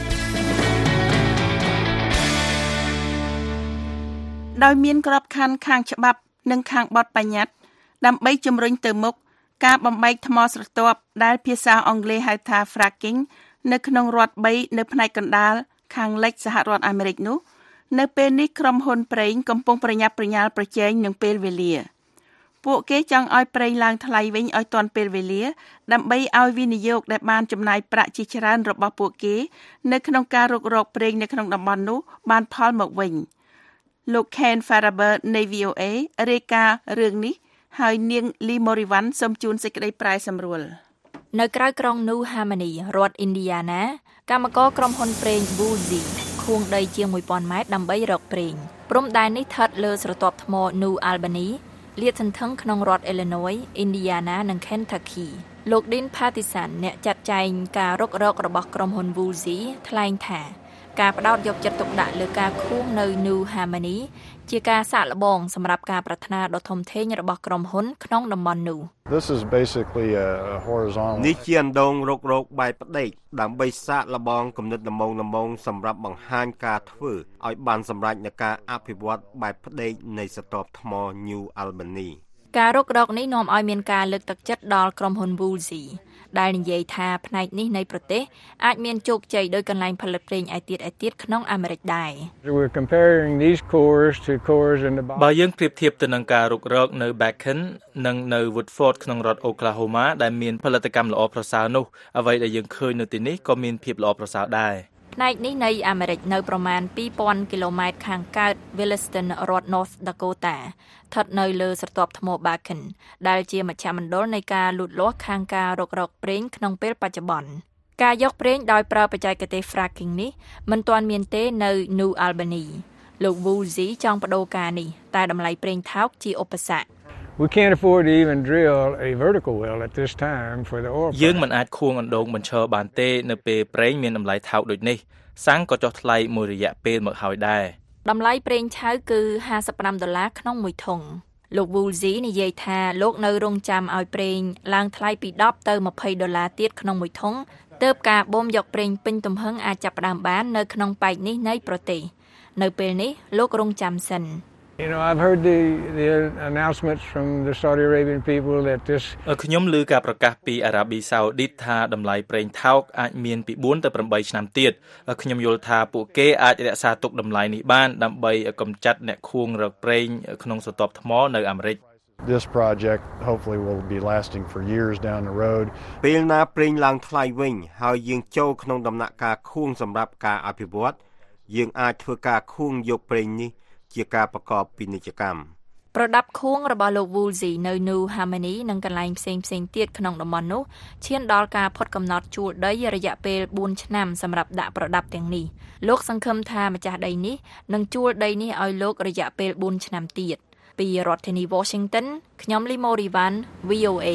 ដោយមានក្របខ័ណ្ឌខាងច្បាប់និងខាងបទបញ្ញត្តិដើម្បីជំរុញទៅមុខការបំបែកថ្មស្រទាប់ដែលភាសាអង់គ្លេសហៅថា fracking នៅក្នុងរដ្ឋបីនៅផ្នែកកណ្ដាលខាងលិចសហរដ្ឋអាមេរិកនោះនៅពេលនេះក្រុមហ៊ុនប្រេងកំពុងប្រញាប់ប្រញាល់ប្រជែងនឹងពេលវេលាពួកគេចង់ឲ្យប្រេងឡើងថ្លៃវិញឲ្យទាន់ពេលវេលាដើម្បីឲ្យវិនិយោគដែលបានចំណាយប្រាក់ជាច្រើនរបស់ពួកគេនៅក្នុងការរុករកប្រេងនៅក្នុងតំបន់នោះបានផលមកវិញលោក Ken Faraber នៃ វី អូ เอ រាយការណ៍រឿងនេះហើយនាង Lee Morivan សូមជូនសេចក្តីប្រែសម្រួលនៅក្រៅក្រុង New Harmony រដ្ឋ Indiana កម្មករក្រុមហ៊ុនប្រេង Woolsey ខួងដីជាងមួយពាន់ម៉ែត្រដើម្បីរកប្រេងព្រំដែននេះស្ថិតលើស្រទាប់ថ្ម New Albany លាតសន្ធឹងក្នុងរដ្ឋ Illinois, Indiana និង Kentucky លោក Dean Pattison អ្នកចាត់ចែងការរុករករបស់ក្រុមហ៊ុន Woolsey ថ្លែងថាការផ្ដោតយកចិត្តទុកដាក់លើការខួងនៅ New Harmony ជាការសាកល្បងសម្រាប់ការប្រាថ្នាដ៏ធំធេងរបស់ក្រុមហ៊ុនក្នុងតំបន់នោះ This is basically a horizontal នេះជាអណ្ដូងរុករកបែបផ្ដេកដើម្បីសាកល្បងគំនិតល្មមៗសម្រាប់បង្ហាញការធ្វើឲ្យបានសម្រេចនៃការអភិវឌ្ឍបែបផ្ដេកនៃស្រទាប់ថ្ម New Albany ការរុករកនេះនាំឲ្យមានការលើកទឹកចិត្តដល់ក្រុមហ៊ុន Woolsey ដែលនិយាយថាផ្នែកនេះនៃប្រទេសអាចមានជោគជ័យដោយកន្លែងផលិតប្រេងឯទៀតឯទៀតក្នុងអាមេរិកដែរ We're comparing these cores to cores in the បើយើងប្រៀបធៀបទៅនឹងការរុករកនៅ Bakken និងនៅ Woodford ក្នុងរដ្ឋ Oklahoma ដែលមានផលិតកម្មល្អប្រសើរនោះអ្វីដែលយើងឃើញនៅទីនេះក៏មានភាពល្អប្រសើរដែរផ្នែកនេះនៃអាមេរិកនៅប្រមាណពីរពាន់គីឡូម៉ែត្រខាងកើត Williston រដ្ឋ North Dakota ស្ថិតនៅលើស្រទាប់ថ្ម Bakken ដែលជាមជ្ឈមណ្ឌលនៃការលូតលាស់ខាងការរុករកប្រេងក្នុងពេលបច្ចុប្បន្នការយកប្រេងដោយប្រើបច្ចេកទេស fracking នេះមិនទាន់មានទេនៅ New Albany លោក Woolsey ចង់បដូរការនេះតែតម្លៃប្រេងថោកជាឧបសគ្គ We can't afford to even drill a vertical well at this time for the oil. យើងមិនអាចខួងអណ្ដូងបញ្ឈរបានទេនៅពេលប្រេងមានតម្លៃថោកដូចនេះសាំងក៏ចុះថ្លៃមួយរយៈពេលមកហើយដែរតម្លៃប្រេងឆៅគឺห้าสิบห้าដុល្លារក្នុងមួយធុងលោក Woolsey និយាយថាលោកនៅរងចាំឲ្យប្រេងឡើងថ្លៃពីដប់ទៅម្ភៃដុល្លារទៀតក្នុងមួយធុងទើបការបូមយកប្រេងពេញទំហឹងអាចចាប់ផ្ដើមបាននៅក្នុងប៉ែកនេះនៃប្រទេសនៅពេលនេះលោករងចាំសិន You know, I've heard the the announcements from the Saudi Arabian people that this ខ្ញុំឮការប្រកាសពីអារ៉ាប៊ីសាអូឌីតថាតម្លៃប្រេងថោកអាចមានពីbốnទៅeightឆ្នាំទៀតខ្ញុំយល់ថាពួកគេអាចរក្សាទុកតម្លៃនេះបានដើម្បីកម្ចាត់អ្នកខួងរកប្រេងក្នុងស្រទាប់ថ្មនៅអាមេរិក This project hopefully will be lasting for years down the road ពេលណាប្រេងឡើងថ្លៃវិញហើយយើងចូលក្នុងដំណាក់កាលខួងសម្រាប់ការអភិវឌ្ឍយើងអាចធ្វើការខួងយកប្រេងនេះជាការប្រកបពាណិជ្ជកម្មប្រដាប់ខួងរបស់លោក Woolsey នៅ New Harmony និងកន្លែងផ្សេងផ្សេងទៀតក្នុងតំបន់នោះឈានដល់ការផុតកំណត់ជួលដីរយៈពេលbốnឆ្នាំសម្រាប់ដាក់ប្រដាប់ទាំងនេះលោកសង្ឃឹមថាម្ចាស់ដីនេះនឹងជួលដីនេះឲ្យលោករយៈពេលbốnឆ្នាំទៀតពីរដ្ឋធានី Washington ខ្ញុំ Lee Morivan វី អូ เอ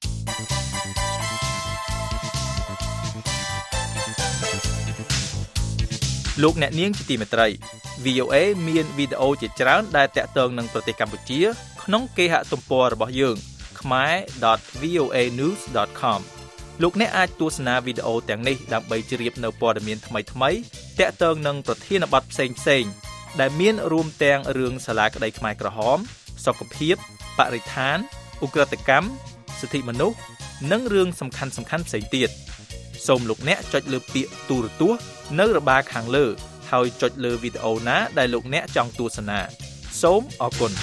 លោកអ្នកនាងជាទីមេត្រី វី អូ เอ មានវីដេអូជាច្រើនដែលតាក់ទងនឹងប្រទេសកម្ពុជាក្នុងគេហទំព័ររបស់យើង khmer dot v o a news dot com លោកអ្នកអាចទស្សនាវីដេអូទាំងនេះដើម្បីជ្រាបនៅព័ត៌មានថ្មីៗតាក់ទងនឹងប្រធានបទផ្សេងៗដែលមានរួមទាំងរឿងសាលាក្តីខ្មែរក្រហមសុខភាពបរិស្ថានឧក្រិដ្ឋកម្មសិទ្ធិមនុស្សនិងរឿងសំខាន់ៗផ្សេងទៀតសូមលោកអ្នកចុចលើពាក្យទូរទស្សន៍នៅរបារខាងលើហើយចុចលើវីដេអូណាដែលលោកអ្នកចង់ទស្សនាសូមអរគុណ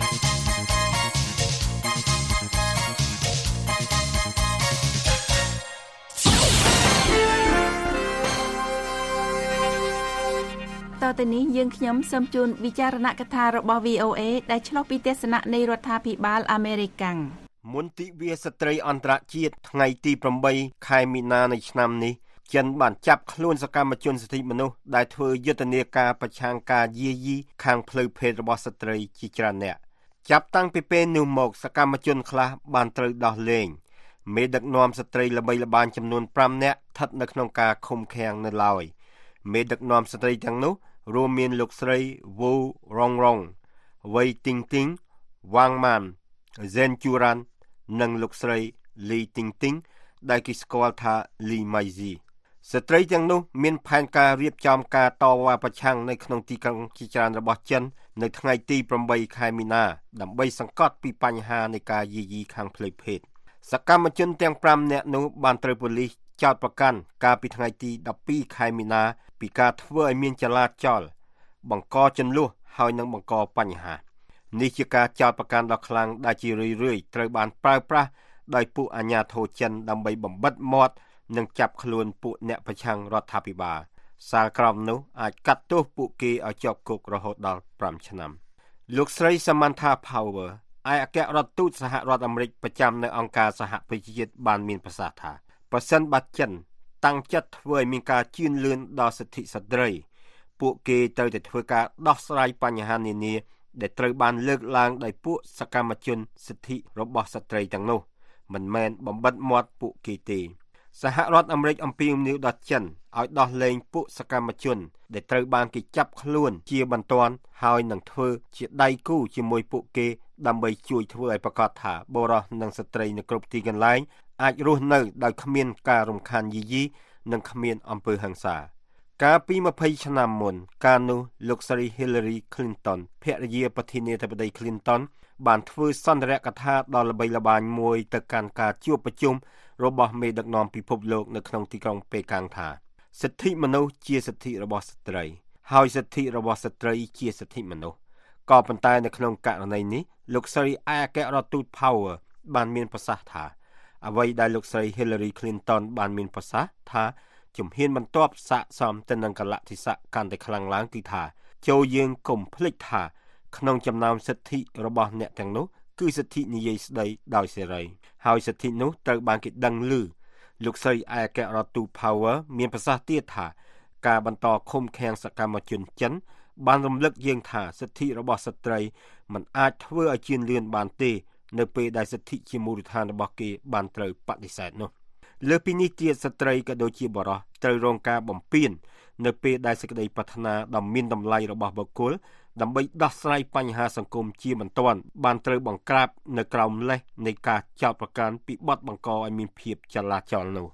តទៅនេះយើងខ្ញុំសូមជូនវិចារណកថារបស់ វី អូ เอ ដែលឆ្លុះពីទស្សនៈនៃរដ្ឋាភិបាលអាមេរិកកាំងមន្ទីរវាស្ត្រីអន្តរជាតិថ្ងៃទីប្រាំបីខែមីនានៃឆ្នាំនេះចិនបានចាប់ខ្លួនសកម្មជនសិទ្ធិមនុស្សដែលធ្វើយុទ្ធនាការប្រឆាំងការយាយីខាងផ្លូវភេទរបស់ស្ត្រីជាច្រើនអ្នកចាប់តាំងពីពេលនោះមកសកម្មជនខ្លះបានត្រូវដោះលែងមេដឹកនាំស្ត្រីល្បីល្បាញចំនួនប្រាំនាក់ស្ថិតនៅក្នុងការឃុំឃាំងនៅឡើយមេដឹកនាំស្ត្រីទាំងនោះរួមមានលោកស្រី Wu Rongrong វ៉ៃទីងទីង Wang Man Zhen Churan និងលោកស្រី Li Tingting ដែលគេស្គាល់ថា Li Maizi ស្ត្រីទាំងនោះមានផែនការរៀបចំការតវ៉ាប្រឆាំងនៅក្នុងទីក្រុងជាច្រើនរបស់ចិននៅថ្ងៃទីប្រាំបីខែមីនាដើម្បីសង្កត់ពីបញ្ហានៃការយាយីខាងផ្លូវភេទសកម្មជនទាំងប្រាំនាក់នោះបានត្រូវប៉ូលីសចោទប្រកាន់កាលពីថ្ងៃទីដប់ពីរខែមីនាពីការធ្វើឲ្យមានចលាចលបង្កជម្លោះហើយនឹងបង្កបញ្ហានេះជាការចោទប្រកាន់ដ៏ខ្លាំងដែលជារឿយៗត្រូវបានប្រើប្រាស់ដោយពួកអាជ្ញាធរចិនដើម្បីបំបិទមាត់និងចាប់ខ្លួនពួកអ្នកប្រឆាំងរដ្ឋាភិបាលសាលក្រមនោះអាចកាត់ទោសពួកគេឲ្យជាប់គុករហូតដល់ប្រាំឆ្នាំលោកស្រី Samantha Power ឯកអគ្គរដ្ឋទូតសហរដ្ឋអាមេរិកប្រចាំនៅអង្គការសហប្រជាជាតិបានមានប្រសាសន៍ថាប្រសិនបើចិនតាំងចិត្តធ្វើឲ្យមានការជឿនលឿនដល់សិទ្ធិស្ត្រីពួកគេត្រូវតែធ្វើការដោះស្រាយបញ្ហានានាដែលត្រូវបានលើកឡើងដោយពួកសកម្មជនសិទ្ធិរបស់ស្ត្រីទាំងនោះមិនមែនបំបិទមាត់ពួកគេទេសហរដ្ឋអាមេរិកអំពាវនាវដល់ចិនឲ្យដោះលែងពួកសកម្មជនដែលត្រូវបានគេចាប់ខ្លួនជាបន្ទាន់ហើយនឹងធ្វើជាដៃគូជាមួយពួកគេដើម្បីជួយធ្វើឲ្យប្រកាសថាបុរសនិងស្ត្រីនៅគ្រប់ទីកន្លែងអាចរស់នៅដោយគ្មានការរំខានយាយីនិងគ្មានអំពើហិង្សាកាលពីម្ភៃឆ្នាំមុនកាលនោះលោកស្រី Hillary Clinton ភរិយាប្រធានាធិបតី Clinton បានធ្វើសន្ទរកថាដ៏ល្បីល្បាញមួយទៅកាន់ការជួបប្រជុំរបស់មេដឹកនាំពិភពលោកនៅក្នុងទីក្រុងប៉េកាំងថាសិទ្ធិមនុស្សជាសិទ្ធិរបស់ស្ត្រីហើយសិទ្ធិរបស់ស្ត្រីជាសិទ្ធិមនុស្សក៏ប៉ុន្តែនៅក្នុងករណីនេះលោកស្រីឯកអគ្គរដ្ឋទូត Power បានមានប្រសាសន៍ថាអ្វីដែលលោកស្រី Hillary Clinton បានមានប្រសាសន៍ថាជំហានបន្ទាប់ស័ក្តិសមទៅនឹងកលៈទេសៈកាន់តែខ្លាំងឡើងគឺថាចូលយើងកុំភ្លេចថាក្នុងចំណោមសិទ្ធិរបស់អ្នកទាំងនោះគឺសិទ្ធិនិយាយស្ដីដោយសេរីហើយសិទ្ធិនោះត្រូវបានគេដឹងឮលោកស្រីឯកអគ្គរដ្ឋទូត Power មានប្រសាសន៍ទៀតថាការបន្តឃុំឃាំងសកម្មជនចិនបានរំលឹកយើងថាសិទ្ធិរបស់ស្ត្រីមិនអាចធ្វើឲ្យជឿនលឿនបានទេនៅពេលដែលសិទ្ធិជាមូលដ្ឋានរបស់គេបានត្រូវបដិសេធនោះលើពីនេះទៀតស្ត្រីក៏ដូចជាបុរសត្រូវរងការបំពាននៅពេលដែលសេចក្តីប្រាថ្នាដ៏មានតម្លៃរបស់បុគ្គលដើម្បីដោះស្រាយបញ្ហាសង្គមជាបន្ទាន់បានត្រូវបង្ក្រាបនៅក្រោមលេសនៃការចោទប្រកាន់ពីបទបង្កឲ្យមានភាពចលាចលនោះ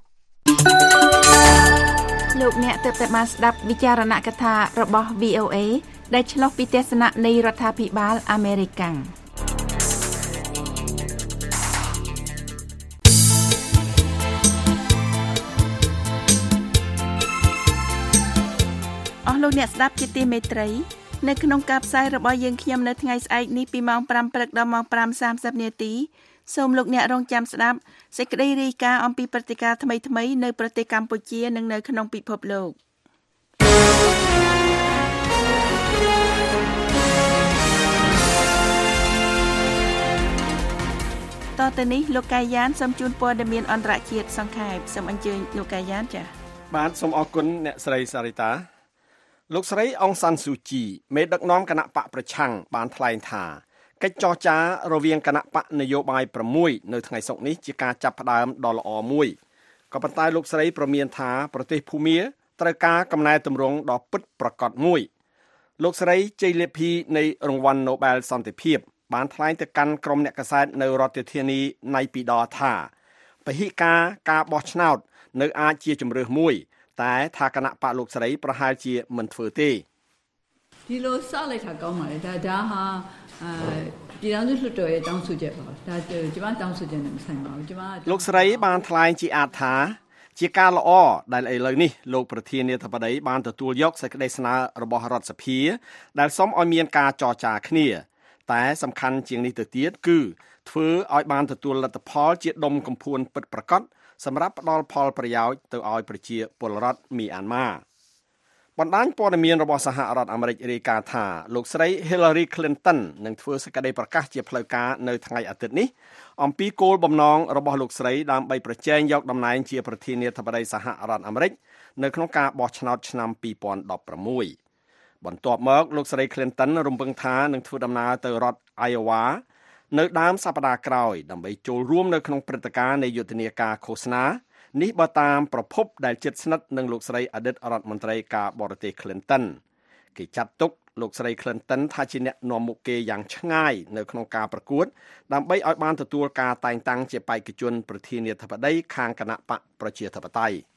លោកអ្នកទើបតែបានស្ដាប់វិចារណកថារបស់ វី អូ เอ ដែលឆ្លុះពីទស្សនៈនៃរដ្ឋាភិបាលអាមេរិកកាំងអស់លោកអ្នកស្ដាប់ជាទីមេត្រីនៅក្នុងការផ្សាយរបស់យើងខ្ញុំនៅថ្ងៃស្អែកនេះពីម៉ោងប្រាំព្រឹកដល់ម៉ោងប្រាំសាមសិបនាទីសូមលោកអ្នករងចាំស្ដាប់សេចក្តីរាយការណ៍អំពីព្រឹត្តិការណ៍ថ្មីៗនៅប្រទេសកម្ពុជានិងនៅក្នុងពិភពលោកតទៅនេះលោកកាយានសូមជូនព័ត៌មានអន្តរជាតិសង្ខេបសូមអញ្ជើញលោកកាយានចា៎បាទសូមអរគុណអ្នកស្រីសារីតាលោកស្រីអងសាន់ស៊ូជីមេដឹកនាំគណៈបកប្រឆាំងបានថ្លែងថាកិច្ចចរចារវាងគណៈបកនយោបាយប្រាំមួយនៅថ្ងៃសុក្រនេះជាការចាប់ផ្ដើមដ៏ល្អមួយក៏ប៉ុន្តែលោកស្រីប្រមានថាប្រទេសភូមាត្រូវការកំណែទម្រង់ដ៏ពិតប្រាកដមួយលោកស្រីជ័យលាភីនៃរង្វាន់ Nobel សន្តិភាពបានថ្លែងទៅកាន់ក្រុមអ្នកកាសែតនៅរដ្ឋធានីណៃពីដថាពហិការការបោះឆ្នោតនៅអាចជាជំរើសមួយតែថាគណៈបកលោកស្រីប្រហែលជាមិនធ្វើទេဒီလိုစလိုက်တာကောင်းပါလေဒါဒါဟာအဲပြည်ထောင်စုလွှတ်တော်ရဲ့တောင်းဆိုချက်ပါဒါကျွန်မတောင်းဆိုချက်နဲ့မဆိုင်ပါဘူးကျွန်မលោកស្រីបានថ្លែងជាអាតថាជាការល្អដែលឥឡូវនេះលោកប្រធានាធិបតីបានទទួលយកសេចក្តីស្នើរបស់រដ្ឋសភាដែលសូមឲ្យមានការចរចាគ្នាតែសំខាន់ជាងនេះទៅទៀតគឺធ្វើឲ្យបានទទួលលទ្ធផលជាដុំកំភួនពិតប្រាកដសម្រាប់ផ្ដល់ផលប្រយោជន៍ទៅឲ្យប្រជាពលរដ្ឋមីអានម៉ាបណ្ដាញព័ត៌មានរបស់សហរដ្ឋអាមេរិករាយការណ៍ថាលោកស្រី Hillary Clinton នឹងធ្វើសេចក្តីប្រកាសជាផ្លូវការនៅថ្ងៃអាទិត្យនេះអំពីគោលបំណងរបស់លោកស្រីដើម្បីប្រជែងយកតំណែងជាប្រធានាធិបតីសហរដ្ឋអាមេរិកនៅក្នុងការបោះឆ្នោតឆ្នាំពីរពាន់ដប់ប្រាំមួយបន្ទាប់មកលោកស្រី Clinton រំពឹងថានឹងធ្វើដំណើរទៅរដ្ឋ Iowa នៅដើមសប្តាហ៍ក្រោយដើម្បីចូលរួមនៅក្នុងព្រឹត្តិការណ៍នៃយុទ្ធនាការឃោសនានេះបើតាមប្រភពដែលជិតស្និទ្ធនឹងលោកស្រីអតីតរដ្ឋមន្ត្រីការបរទេស Clinton គេចាត់ទុកលោកស្រី Clinton ថាជាអ្នកនាំមុខគេយ៉ាងឆ្ងាយនៅក្នុងការប្រកួតដើម្បីឲ្យបានទទួលការតែងតាំងជាបេក្ខជនប្រធានាធិបតីខាងគណៈបកប្រជាធិបតេយ្យ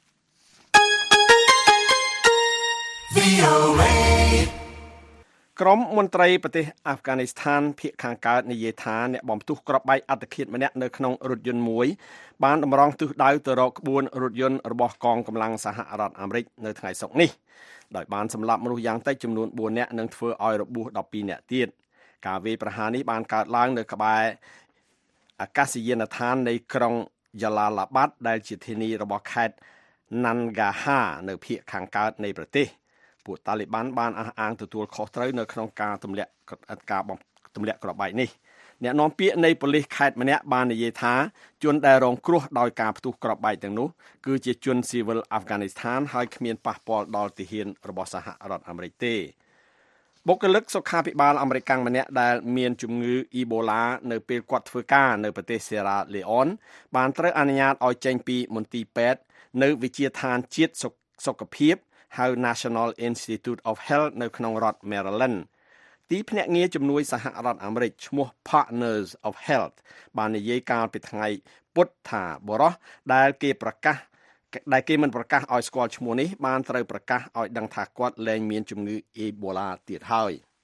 ក្រុមមន្ត្រីប្រទេសអាហ្វហ្គានីស្ថានភាគខាងកើតនិយាយថាអ្នកបំផ្ទុះគ្រាប់បែកអត្តឃាតម្នាក់នៅក្នុងរថយន្តមួយបានតម្រង់ទិសដៅទៅរកក្បួនរថយន្តរបស់កងកម្លាំងសហរដ្ឋអាមេរិកនៅថ្ងៃសុក្រនេះដោយបានសម្លាប់មនុស្សយ៉ាងតិចចំនួនបួននាក់និងធ្វើឲ្យរបួសដប់ពីរនាក់ទៀតការវាយប្រហារនេះបានកើតឡើងនៅក្បែរអាកាសយានដ្ឋាននៃក្រុងយ៉ាឡាឡាបាត់ដែលជាធានីរបស់ខេត្ត Nangarhar នៅភាគខាងកើតនៃប្រទេសពួកតាលីបានបានអះអាងទទួលខុសត្រូវនៅក្នុងការទម្លាក់ការបំទម្លាក់គ្រាប់បែកនេះអ្នកនាំពាក្យនៃប៉ូលីសខេត្តម្នាក់បាននិយាយថាជនដែលរងគ្រោះដោយការផ្ទុះគ្រាប់បែកទាំងនោះគឺជាជនស៊ីវិលអាហ្វហ្គានីស្ថានហើយគ្មានប៉ះពាល់ដល់ទាហានរបស់សហរដ្ឋអាមេរិកទេបុគ្គលិកសុខាភិបាលអាមេរិកម្នាក់ដែលមានជំងឺអ៊ីបូឡានៅពេលគាត់ធ្វើការនៅប្រទេសសេរ៉ាលេអូនបានត្រូវអនុញ្ញាតឲ្យចេញពីមន្ទីរពេទ្យនៅវិទ្យាឋានជាតិសុខភាពហៅ National Institute of Health នៅក្នុងរដ្ឋ Maryland ទីភ្នាក់ងារជំនួយសហរដ្ឋអាមេរិកឈ្មោះ Partners of Health បាននិយាយកាលពីថ្ងៃពុធថាបរិះដែលគេប្រកាសដែលគេមិនប្រកាសឲ្យស្គាល់ឈ្មោះនេះបានត្រូវប្រកាសឲ្យដឹងថាគាត់លែងមានជំងឺអ៊ីបូឡាទៀតហើយ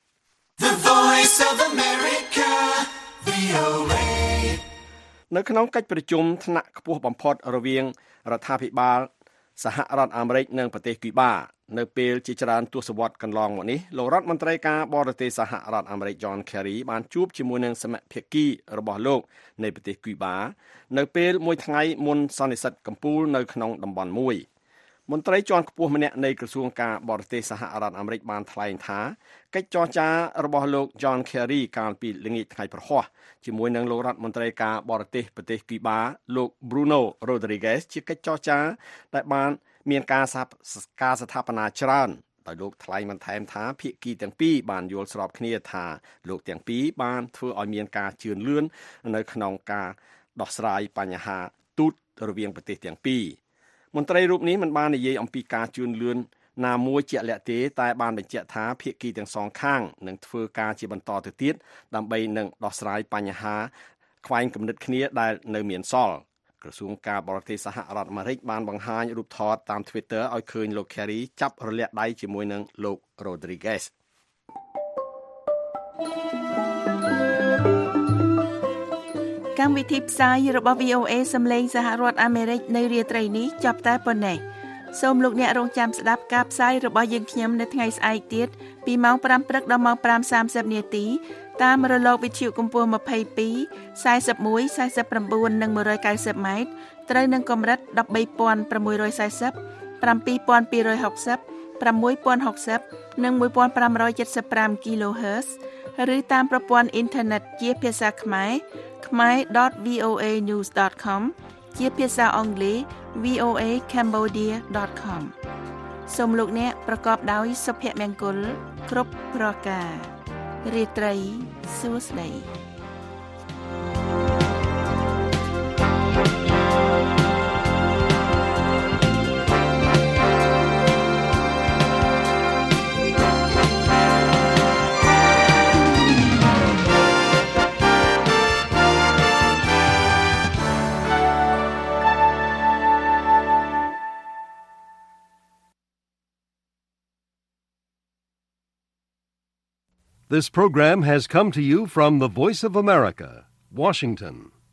The Voice of America វី អូ เอនៅក្នុងកិច្ចប្រជុំថ្នាក់ខ្ពស់បំផុតរវាងរដ្ឋាភិបាលសហរដ្ឋអាមេរិកនិងប្រទេសគូបានៅពេលជាច្រើនទសវត្សរ៍កន្លងមកនេះលោករដ្ឋមន្ត្រីការបរទេសសហរដ្ឋអាមេរិក John Kerry បានជួបជាមួយនឹងសមាភិកីរបស់លោកនៃប្រទេសគូបានៅពេលមួយថ្ងៃមុនសន្និសីទកំពូលនៅក្នុងតំបន់មួយមន្ត្រីជាន់ខ្ពស់ម្នាក់នៃក្រសួងការបរទេសសហរដ្ឋអាមេរិកបានថ្លែងថាកិច្ចចរចារបស់លោក John Kerry កាលពីល្ងាចថ្ងៃប្រហ័សជាមួយនឹងលោករដ្ឋមន្ត្រីការបរទេសប្រទេសគូបាលោក Bruno Rodriguez ជាកិច្ចចរចាដែលបានមានការការស្ថាបនាច្រើនដោយលោកថ្លែងបន្ថែមថាភាគីទាំងពីរបានយល់ស្របគ្នាថាលោកទាំងពីរបានធ្វើឲ្យមានការជឿនលឿននៅក្នុងការដោះស្រាយបញ្ហាទូតរវាងប្រទេសទាំងពីរមន្ត្រីរូបនេះមិនបាននិយាយអំពីការជឿនលឿនណាមួយជាក់លាក់ទេតែបានបញ្ជាក់ថាភាគីទាំងសងខាងនឹងធ្វើការជាបន្តទៅទៀតដើម្បីនឹងដោះស្រាយបញ្ហាខ្វែងគំនិតគ្នាដែលនៅមានសល់ក្រសួងការបរទេសសហរដ្ឋអាមេរិកបានបង្ហាញរូបថតតាម Twitter ឲ្យឃើញលោក Kerry ចាប់រលាកដៃជាមួយនឹងលោក Rodriguez កម្មវិធីផ្សាយរបស់ វី អូ เอ សំឡេងសហរដ្ឋអាមេរិកនៅរាត្រីនេះចាប់តែប៉ុណ្ណេះសូមលោកអ្នករងចាំស្ដាប់ការផ្សាយរបស់យើងខ្ញុំនៅថ្ងៃស្អែកទៀតពីម៉ោងប្រាំព្រឹកដល់ម៉ោងប្រាំសាមសិបនាទីតាមរលកវិទ្យុកម្ពស់ម្ភៃពីរ សែនមួយ សែន៩ និងមួយរយកៅសិបម៉ែត្រត្រូវនឹងកម្រិតដប់បីពាន់ប្រាំមួយរយសែសិប ប្រាំពីរពាន់ពីររយហុកសិប ប្រាំមួយពាន់ហុកសិប និងមួយពាន់ប្រាំរយเจ็ดสิบห้า kHz ឬតាមប្រព័ន្ធអ៊ីនធឺណិតជាភាសាខ្មែរ khmer dot voa news dot com ជាភាសាអង់គ្លេស វី អូ เอ cambodia dot com សូមលោកអ្នកប្រកបដោយសុភមង្គលគ្រប់ប្រការរាត្រីសួស្តី This program has come to you from the Voice of America, Washington.